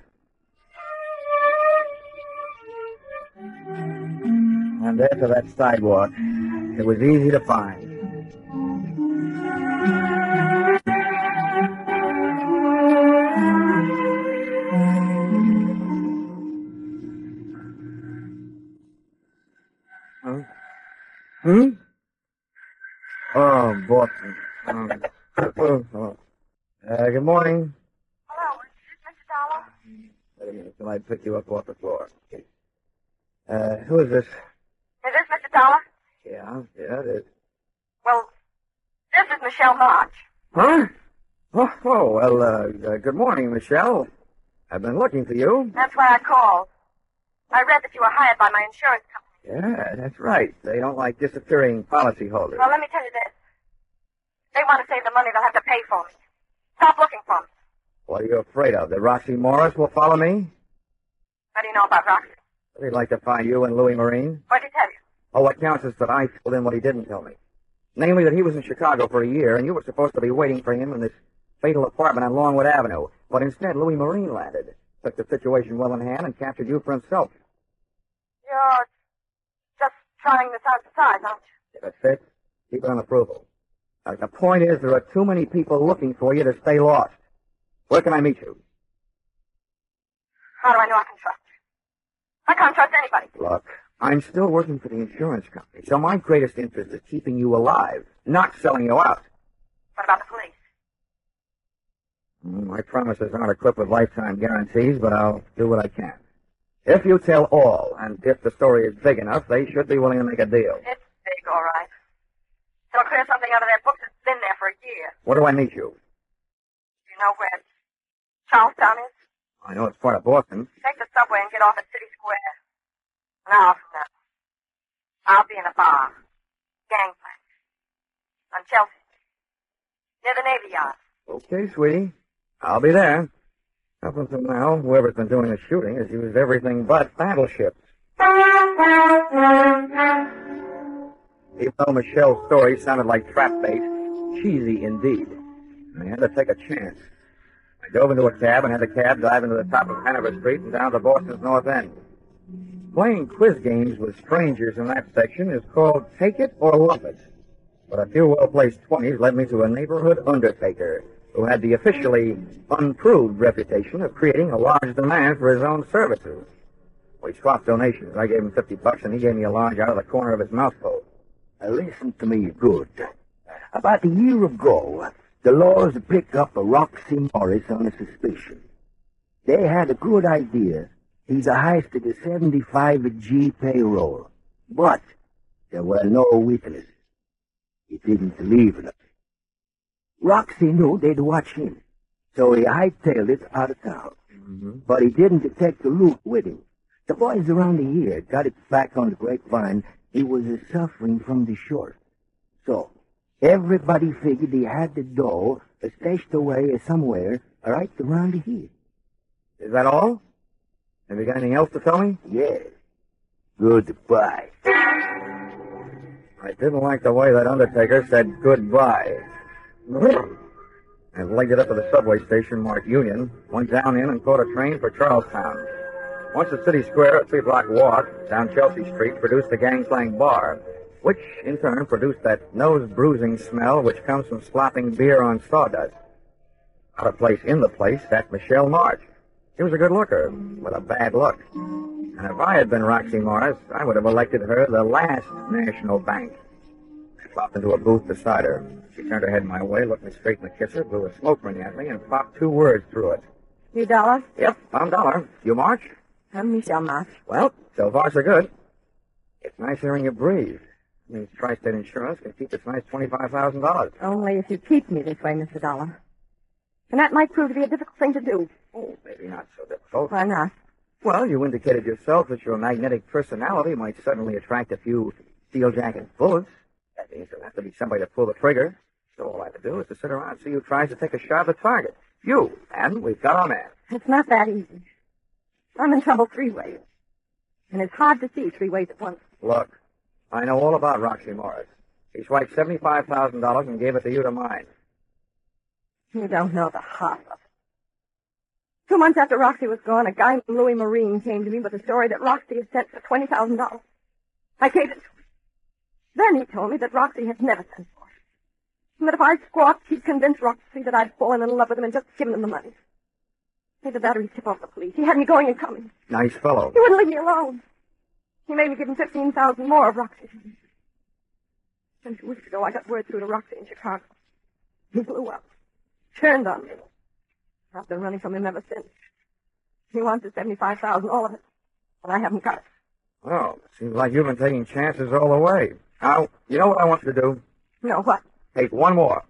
And there to that sidewalk. It was easy to find. Huh? Hmm? Oh, Boston. Um, oh, oh. Uh, good morning. Hello, is this Mister Dollar? Wait a minute till I pick you up off the floor. Uh, who is this? Is this Mister Dollar? Yeah, yeah, it is. Well, this is Michelle March. Huh? Oh, oh well, uh, uh, good morning, Michelle. I've been looking for you. That's why I called. I read that you were hired by my insurance company. Yeah, that's right. They don't like disappearing policyholders. Well, let me tell you this. They want to save the money they'll have to pay for me. Stop looking for me. What are you afraid of? That Roxy Morris will follow me? What do you know about Roxy? They'd like to find you and Louis Marine. What'd he tell you? Oh, what counts is that I told him what he didn't tell me. Namely, that he was in Chicago for a year, and you were supposed to be waiting for him in this fatal apartment on Longwood Avenue. But instead, Louis Marine landed, took the situation well in hand, and captured you for himself. You're just trying this out besides, aren't you? If it fits, keep it on approval. Now, the point is, there are too many people looking for you to stay lost. Where can I meet you? How do I know I can trust you? I can't trust anybody. Look, I'm still working for the insurance company, so my greatest interest is keeping you alive, not selling you out. What about the police? My promises aren't equipped with lifetime guarantees, but I'll do what I can. If you tell all, and if the story is big enough, they should be willing to make a deal. It's big, all right. They'll clear something out of their books that's been there for a year. Where do I meet you? You know where Charlestown is? I know it's part of Boston. Take the subway and get off at City Square. An hour from now. I'll be in a bar. Gangplank. On Chelsea Street. Near the Navy Yard. Okay, sweetie. I'll be there. Up until now, whoever's been doing the shooting has used everything but battleships. Even though Michelle's story sounded like trap bait, cheesy indeed. I had to take a chance. I dove into a cab and had the cab drive into the top of Hanover Street and down to Boston's North End. Playing quiz games with strangers in that section is called Take It or Love It. But a few well-placed twenties led me to a neighborhood undertaker who had the officially unproved reputation of creating a large demand for his own services. We swapped donations. I gave him fifty bucks, and he gave me a large out of the corner of his mouth hole. Now listen to me good. About a year ago, the laws picked up a Roxy Morris on a suspicion. They had a good idea. He'd heisted a seventy-five G payroll. But there were no witnesses. He didn't believe in it. Roxy knew they'd watch him, so he hightailed it out of town. Mm-hmm. But he didn't detect the loot with him. The boys around here got it back on the grapevine. He was uh, suffering from the short. So everybody figured he had the dough uh, stashed away somewhere right around here. Is that all? Have you got anything else to tell me? Yes. Goodbye. I didn't like the way that undertaker said goodbye. I legged it up to the subway station marked Union, went down in and caught a train for Charlestown. Once at City Square, a three-block walk down Chelsea Street produced the Gang-Slang Bar, which in turn produced that nose-bruising smell which comes from slopping beer on sawdust. Out of place in the place sat Michelle March. She was a good looker, with a bad look. And if I had been Roxy Morris, I would have elected her the last national bank. I plopped into a booth beside her. She turned her head my way, looked me straight in the kisser, blew a smoke ring at me, and popped two words through it. You Dollar? Yep, I'm Dollar. You March? I'm Michelle March. Well, so far so good. It's nice hearing you breathe. It means Tri-State Insurance can keep its nice twenty-five thousand dollars. Only if you keep me this way, Mister Dollar. And that might prove to be a difficult thing to do. Oh, maybe not so difficult. Why not? Well, you indicated yourself that your magnetic personality might suddenly attract a few steel-jacket bullets. That means there'll have to be somebody to pull the trigger. So all I have to do is to sit around and see who tries to take a shot at the target. You. And we've got our man. It's not that easy. I'm in trouble three ways. And it's hard to see three ways at once. Look, I know all about Roxy Morris. He swiped seventy-five thousand dollars and gave it to you to mine. You don't know the half of it. Two months after Roxy was gone, a guy named Louis Marine came to me with a story that Roxy had sent for twenty thousand dollars. I gave it to him. Then he told me that Roxy had never sent for it. And that if I squawked, he'd convince Roxy that I'd fallen in love with him and just given him the money. Either that or he'd tip off the police. He had me going and coming. Nice fellow. He wouldn't leave me alone. He made me give him fifteen thousand more of Roxy's. And two weeks ago, I got word through to Roxy in Chicago. He blew up. Turned on me. I've been running from him ever since. He wants the seventy-five thousand dollars, all of it. But I haven't got it. Well, seems like you've been taking chances all the way. Now, you know what I want you to do? No, what? Take one more.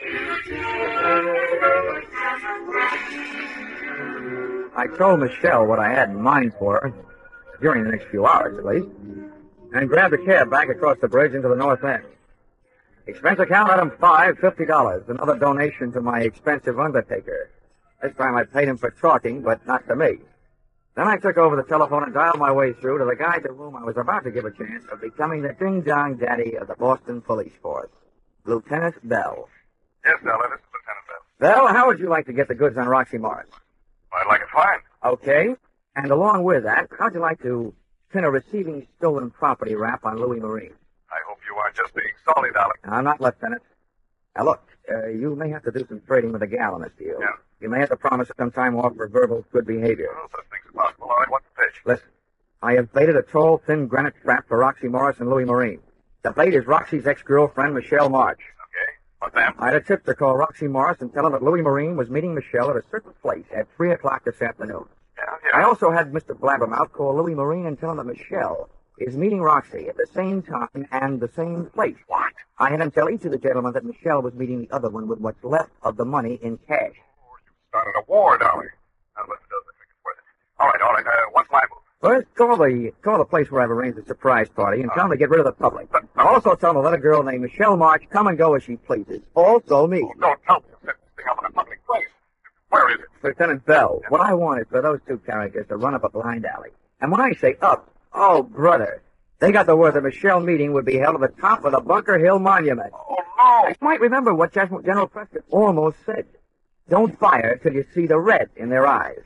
I told Michelle what I had in mind for her, during the next few hours at least, and grabbed a cab back across the bridge into the North End. Expense account item five, fifty dollars, another donation to my expensive undertaker. This time I paid him for talking, but not to me. Then I took over the telephone and dialed my way through to the guy to whom I was about to give a chance of becoming the ding-dong daddy of the Boston Police Force, Lieutenant Bell. Yes, Dollar, this is Lieutenant Bell. Bell, how would you like to get the goods on Roxy Morris? I'd like it fine. Okay. And along with that, how'd you like to pin a receiving stolen property rap on Louis Marine? I hope you aren't just being salty, Dollar. I'm not, Lieutenant. Now, look, uh, you may have to do some trading with the gal on this deal. Yeah. You may have to promise some time off for verbal good behavior. Well, such things are possible. All right, what's the pitch? Listen, I have baited a tall, thin granite trap for Roxy Morris and Louis Marine. The bait is Roxy's ex-girlfriend, Michelle March. Okay. What's that? I had a tip to call Roxy Morris and tell him that Louis Marine was meeting Michelle at a certain place at three o'clock this afternoon. Yeah, yeah. I also had Mister Blabbermouth call Louis Marine and tell him that Michelle is meeting Roxy at the same time and the same place. What? I had him tell each of the gentlemen that Michelle was meeting the other one with what's left of the money in cash. Oh, you started a war, Dollar. Unless it doesn't make it worth it. All right, all right. Uh, what's my move? First, call the call the place where I've arranged the surprise party and tell them to get rid of the public. But, I'll also tell them to let a girl named Michelle March come and go as she pleases. Also me. Oh, don't tell me you set this thing up in a public place. Where is it? Lieutenant Bell, what I want is for those two characters to run up a blind alley. And when I say up, oh, brother, They got the word that Michelle meeting would be held at the top of the Bunker Hill Monument. Oh, no! You might remember what General Prescott almost said. Don't fire till you see the red in their eyes.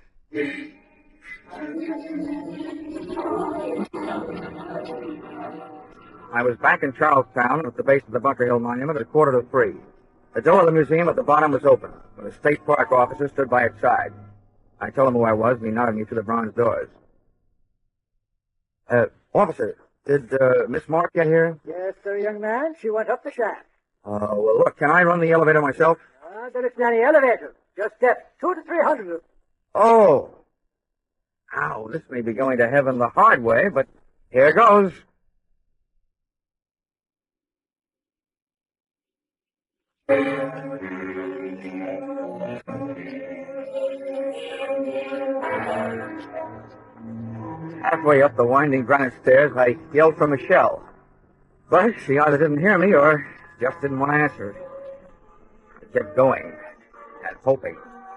I was back in Charlestown at the base of the Bunker Hill Monument at a quarter to three. The door of the museum at the bottom was open, but a state park officer stood by its side. I told him who I was, and he nodded me through the bronze doors. Uh, officer, did uh, Miss Mark get here? Yes, sir, young man. She went up the shaft. Uh, well, look, can I run the elevator myself? Uh, there isn't any elevator. Just steps two to three hundred. Oh. Ow, this may be going to heaven the hard way, but here goes. Halfway up the winding granite stairs, I yelled for Michelle. But she either didn't hear me or just didn't want to answer. I kept going and hoping.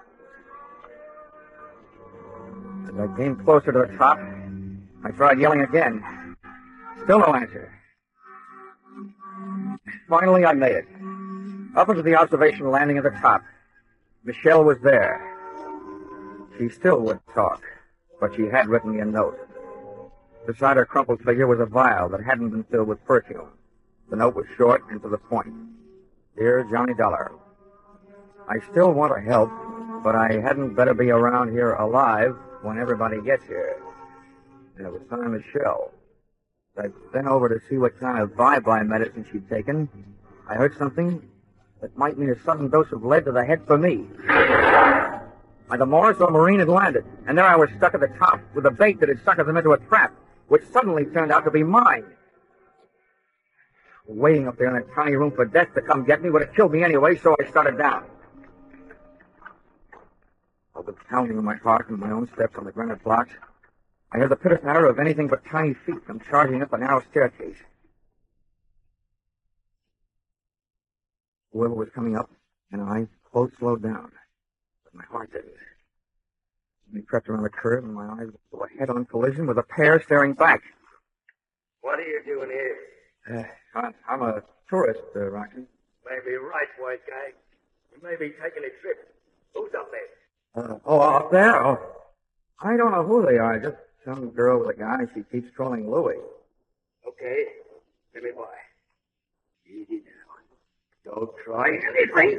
As I came closer to the top, I tried yelling again. Still no answer. Finally, I made it. Up into the observation landing at the top. Michelle was there. She still wouldn't talk, but she had written me a note. Beside her crumpled figure was a vial that hadn't been filled with perfume. The note was short and to the point. Dear Johnny Dollar, I still want to help, but I hadn't better be around here alive when everybody gets here. And it was signed Michelle. I'd been over to see what kind of bye-bye medicine she'd taken. I heard something that might mean a sudden dose of lead to the head for me. Either Morris or Marine had landed, and there I was stuck at the top with a bait that had suckered them into a trap, which suddenly turned out to be mine. Waiting up there in that tiny room for death to come get me would have killed me anyway, so I started down. With the pounding of my heart and my own steps on the granite blocks, I heard the pitter-patter of anything but tiny feet come charging up a narrow staircase. Whoever was coming up, and I both slowed down. But my heart didn't. We crept around the curve, and my eyes were a head-on collision with a pair staring back. What are you doing here? Uh, I'm, I'm a tourist, uh, Rocky. Maybe right, white guy. You may be taking a trip. Who's up there? Uh, oh, up there? Oh, I don't know who they are. Just some girl with a guy. She keeps calling Louie. Okay. Let me by. Easy now. Don't try anything.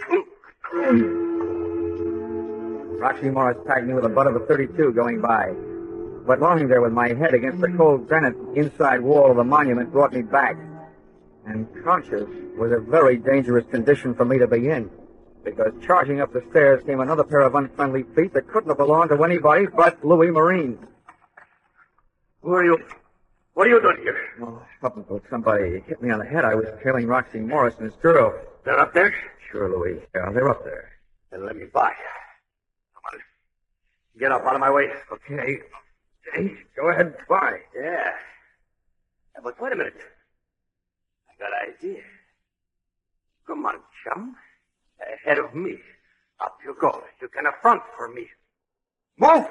Roxy Morris tagged me with a butt of a thirty-two going by. But lying there with my head against the cold granite inside wall of the monument brought me back. And conscious was a very dangerous condition for me to be in, because charging up the stairs came another pair of unfriendly feet that couldn't have belonged to anybody but Louis Marine. Who are you? What are you doing here? Well, up until somebody hit me on the head, I was trailing Roxy Morris and his girl. They're up there? Sure, Louis. Yeah, they're up there. Then let me by. Come on. Get up out of my way. Okay. Hey, go ahead, by. Yeah. yeah. But wait a minute. I got an idea. Come on, chum. Ahead of me. Up you go. You can affront for me. Move!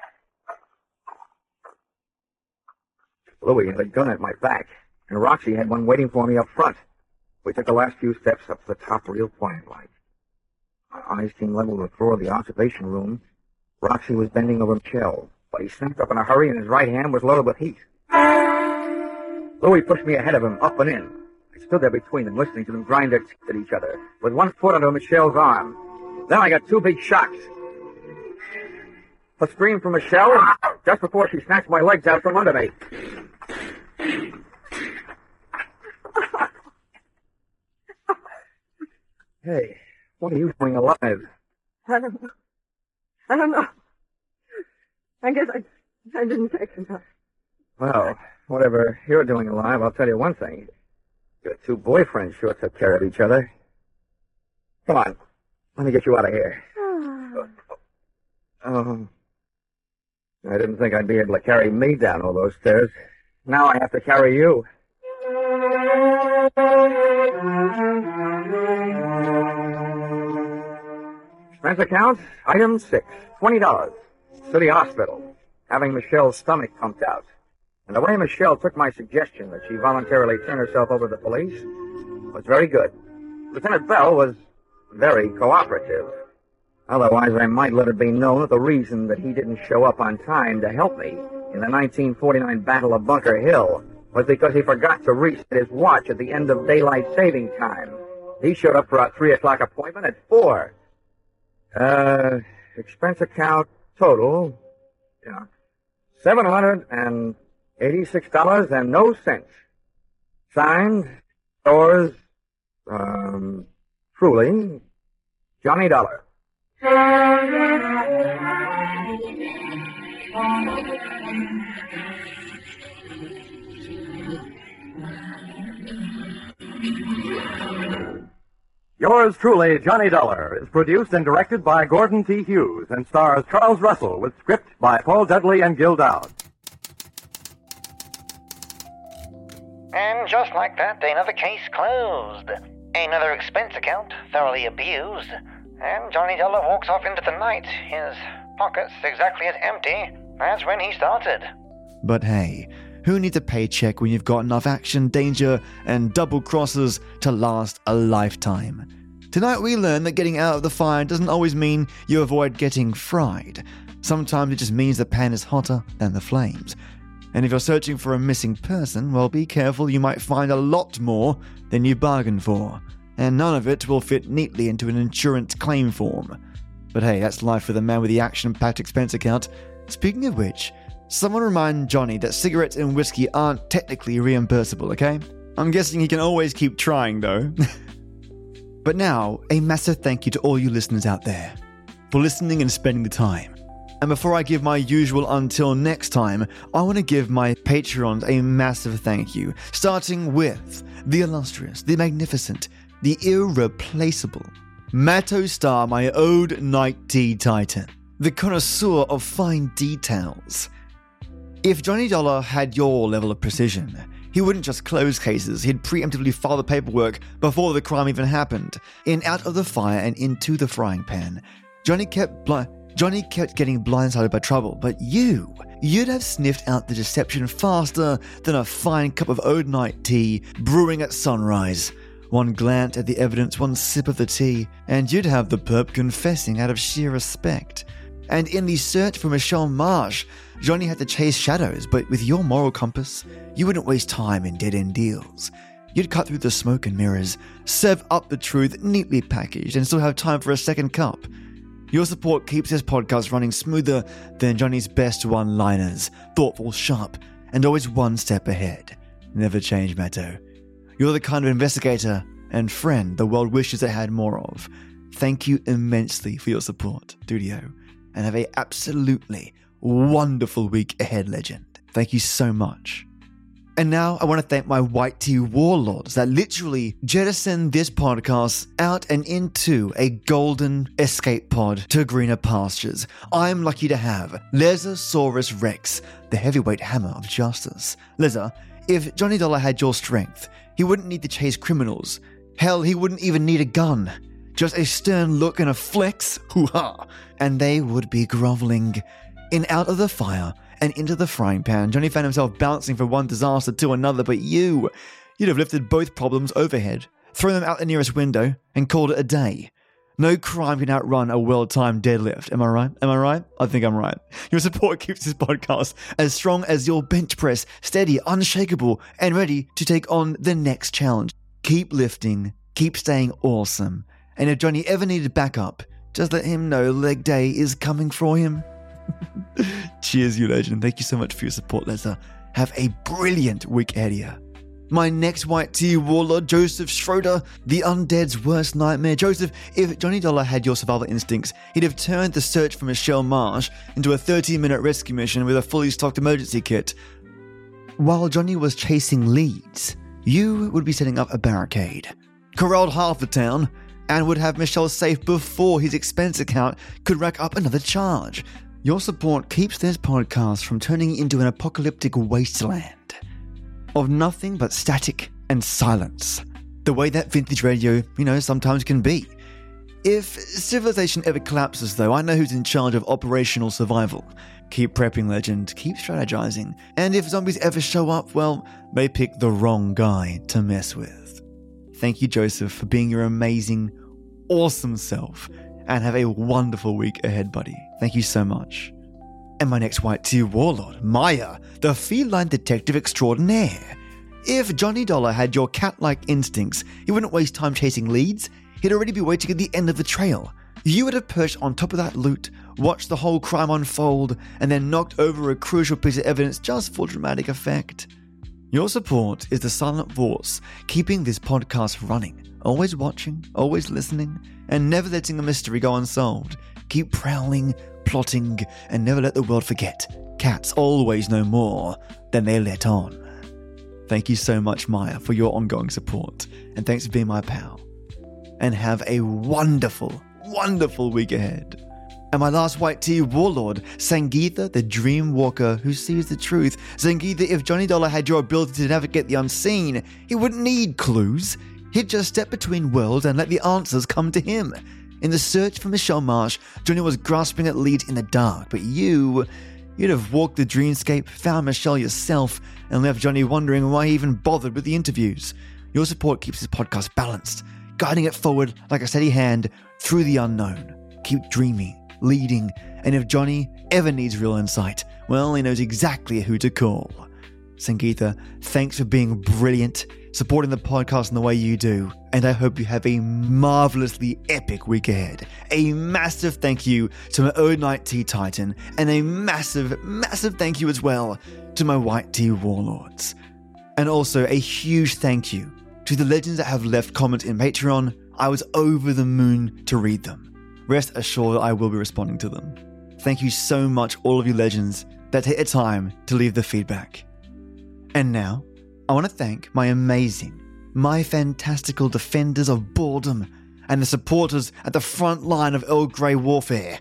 Louis had a gun at my back, and Roxy had one waiting for me up front. We took the last few steps up to the top real quiet-like. My eyes came level to the floor of the observation room. Roxy was bending over Michelle, but he snapped up in a hurry, and his right hand was loaded with heat. Louis pushed me ahead of him, up and in. I stood there between them, listening to them grind their teeth at each other, with one foot under Michelle's arm. Then I got two big shocks. A scream from Michelle, just before she snatched my legs out from under me. Hey, what are you doing alive? I don't know. I don't know. I guess I, I didn't take enough. Well, whatever you're doing alive, I'll tell you one thing. Your two boyfriends sure took care of each other. Come on, let me get you out of here. Oh, I didn't think I'd be able to carry me down all those stairs. Now I have to carry you. Expense account, item six, twenty dollars. City hospital, having Michelle's stomach pumped out. And the way Michelle took my suggestion that she voluntarily turn herself over to the police was very good. Lieutenant Bell was very cooperative. Otherwise, I might let it be known that the reason that he didn't show up on time to help me in the nineteen forty-nine Battle of Bunker Hill was because he forgot to reset his watch at the end of daylight saving time. He showed up for a three o'clock appointment at four. Uh, expense account total, yeah, seven hundred and eighty-six dollars and no cents. Signed, yours, um, truly, Johnny Dollar. Yours truly, Johnny Dollar, is produced and directed by Gordon T. Hughes and stars Charles Russell with script by Paul Dudley and Gil Dowd. And just like that, another case closed. Another expense account thoroughly abused. And Johnny Dollar walks off into the night, his pockets exactly as empty as when he started. But hey, who needs a paycheck when you've got enough action, danger, and double crosses to last a lifetime? Tonight we learn that getting out of the fire doesn't always mean you avoid getting fried. Sometimes it just means the pan is hotter than the flames. And if you're searching for a missing person, well, be careful, you might find a lot more than you bargained for. And none of it will fit neatly into an insurance claim form. But hey, that's life for the man with the action-packed expense account. Speaking of which, someone remind Johnny that cigarettes and whiskey aren't technically reimbursable, okay? I'm guessing he can always keep trying, though. But now, a massive thank you to all you listeners out there for listening and spending the time. And before I give my usual until next time, I want to give my Patreons a massive thank you, starting with the illustrious, the magnificent, the irreplaceable Matto Star, my Ode Night Tea Titan, the connoisseur of fine details. If Johnny Dollar had your level of precision, he wouldn't just close cases, he'd preemptively file the paperwork before the crime even happened. In Out of the Fire and Into the Frying Pan, Johnny kept bl- Johnny kept getting blindsided by trouble, but you, you'd have sniffed out the deception faster than a fine cup of Ode Night tea brewing at sunrise. One glance at the evidence, one sip of the tea, and you'd have the perp confessing out of sheer respect. And in the search for Michelle Marsh, Johnny had to chase shadows, but with your moral compass, you wouldn't waste time in dead-end deals. You'd cut through the smoke and mirrors, serve up the truth neatly packaged, and still have time for a second cup. Your support keeps this podcast running smoother than Johnny's best one-liners, thoughtful, sharp, and always one step ahead. Never change, Matto. You're the kind of investigator and friend the world wishes it had more of. Thank you immensely for your support, Studio, and have a absolutely wonderful week ahead, legend. Thank you so much. And now I want to thank my white tea warlords that literally jettisoned this podcast out and into a golden escape pod to greener pastures. I'm lucky to have Lezosaurus Rex, the heavyweight hammer of justice. Leza, if Johnny Dollar had your strength, he wouldn't need to chase criminals. Hell, he wouldn't even need a gun. Just a stern look and a flex, hoo-ha, and they would be groveling. In Out of the Fire and Into the Frying Pan, Johnny found himself bouncing from one disaster to another, but you, you'd have lifted both problems overhead, thrown them out the nearest window, and called it a day. No crime can outrun a well-timed deadlift, am I right? Am I right? I think I'm right. Your support keeps this podcast as strong as your bench press, steady, unshakable, and ready to take on the next challenge. Keep lifting, keep staying awesome, and if Johnny ever needed backup, just let him know leg day is coming for him. Cheers, you legend. Thank you so much for your support, Leza. Have a brilliant week ahead of you. My next white tea warlord, Joseph Schroeder, the undead's worst nightmare. Joseph, if Johnny Dollar had your survival instincts, he'd have turned the search for Michelle Marsh into a thirty-minute rescue mission with a fully stocked emergency kit. While Johnny was chasing leads, you would be setting up a barricade, corralled half the town, and would have Michelle safe before his expense account could rack up another charge. Your support keeps this podcast from turning into an apocalyptic wasteland of nothing but static and silence, the way that vintage radio, you know, sometimes can be. If civilization ever collapses, though, I know who's in charge of operational survival. Keep prepping, legend. Keep strategizing. And if zombies ever show up, well, they pick the wrong guy to mess with. Thank you, Joseph, for being your amazing, awesome self. And have a wonderful week ahead, buddy. Thank you so much. And my next White Tea warlord, Maya, the feline detective extraordinaire. If Johnny Dollar had your cat-like instincts, he wouldn't waste time chasing leads. He'd already be waiting at the end of the trail. You would have perched on top of that loot, watched the whole crime unfold, and then knocked over a crucial piece of evidence just for dramatic effect. Your support is the silent force keeping this podcast running. Always watching, always listening, and never letting a mystery go unsolved. Keep prowling, plotting, and never let the world forget. Cats always know more than they let on. Thank you so much, Maya, for your ongoing support, and thanks for being my pal. And have a wonderful, wonderful week ahead. And my last White Tea warlord, Sangeetha, the dream walker who sees the truth. Sangeetha, if Johnny Dollar had your ability to navigate the unseen, he wouldn't need clues. He'd just step between worlds and let the answers come to him. In the search for Michelle Marsh, Johnny was grasping at leads in the dark, but you... You'd have walked the dreamscape, found Michelle yourself, and left Johnny wondering why he even bothered with the interviews. Your support keeps this podcast balanced, guiding it forward like a steady hand through the unknown. Keep dreaming, leading, and if Johnny ever needs real insight, well, he knows exactly who to call. Sangeetha, thanks for being brilliant, supporting the podcast in the way you do, and I hope you have a marvelously epic week ahead. A massive thank you to my own Night Tea Titan, and a massive, massive thank you as well to my White Tea Warlords. And also a huge thank you to the legends that have left comments in Patreon. I was over the moon to read them. Rest assured I will be responding to them. Thank you so much, all of you legends that take the time to leave the feedback. And now, I want to thank my amazing, my fantastical defenders of boredom and the supporters at the front line of Earl Grey warfare.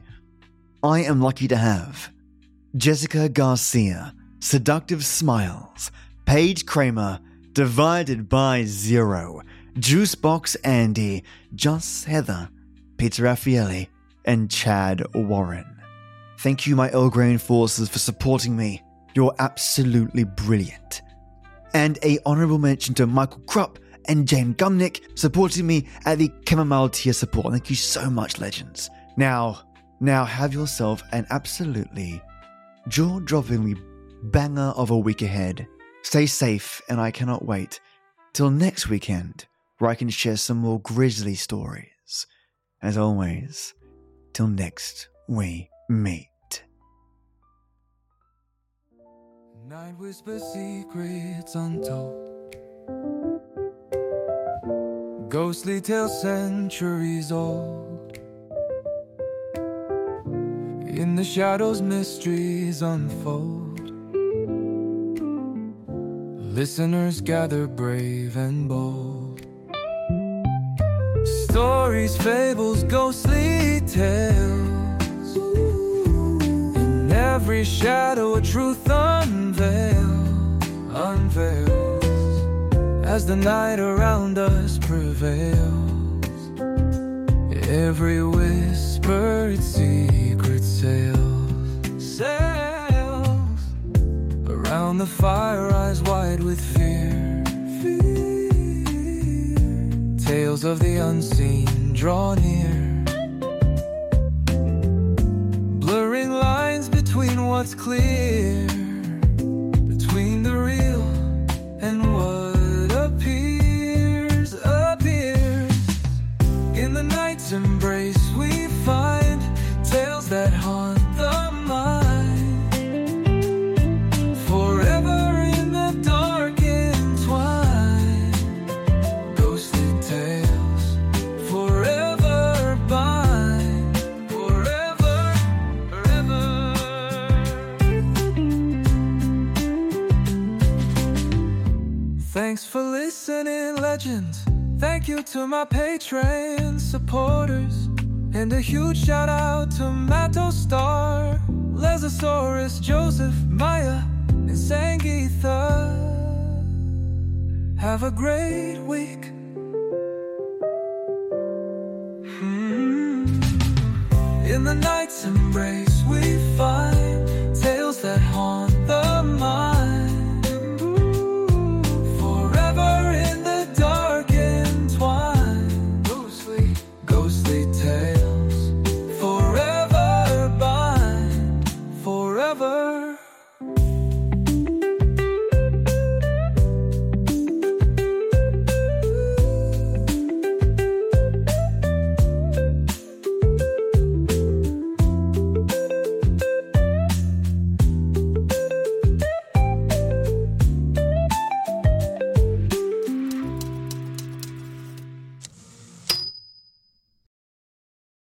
I am lucky to have Jessica Garcia, Seductive Smiles, Paige Kramer, Divided by Zero, Juicebox Andy, Just Heather, Peter Raffaelli, and Chad Warren. Thank you, my Earl Grey enforcers, for supporting me. You're absolutely brilliant. And a honourable mention to Michael Krupp and Jane Gumnick supporting me at the Chamomile tier support. Thank you so much, legends. Now, now have yourself an absolutely jaw-droppingly banger of a week ahead. Stay safe, and I cannot wait till next weekend where I can share some more grisly stories. As always, till next we meet. Night whispers secrets untold, ghostly tales centuries old. In the shadows mysteries unfold, listeners gather brave and bold. Stories, fables, ghostly tales, in every shadow a truth unveils, unveils, as the night around us prevails. Every whispered secret sails, sails around the fire, eyes wide with fear. Fear. Tales of the unseen draw near, blurring lines between what's clear, between the real and what appears, appears. In the night's embrace we find tales that haunt the mind, forever in the dark entwined. Ghostly tales, forever bind, forever, forever. Thanks for listening, legends. Thank you to my Patreon supporters, and a huge shout out to Matto Star, Lesosaurus, Joseph, Maya, and Sangeetha. Have a great week. Mm-hmm. in the night's embrace.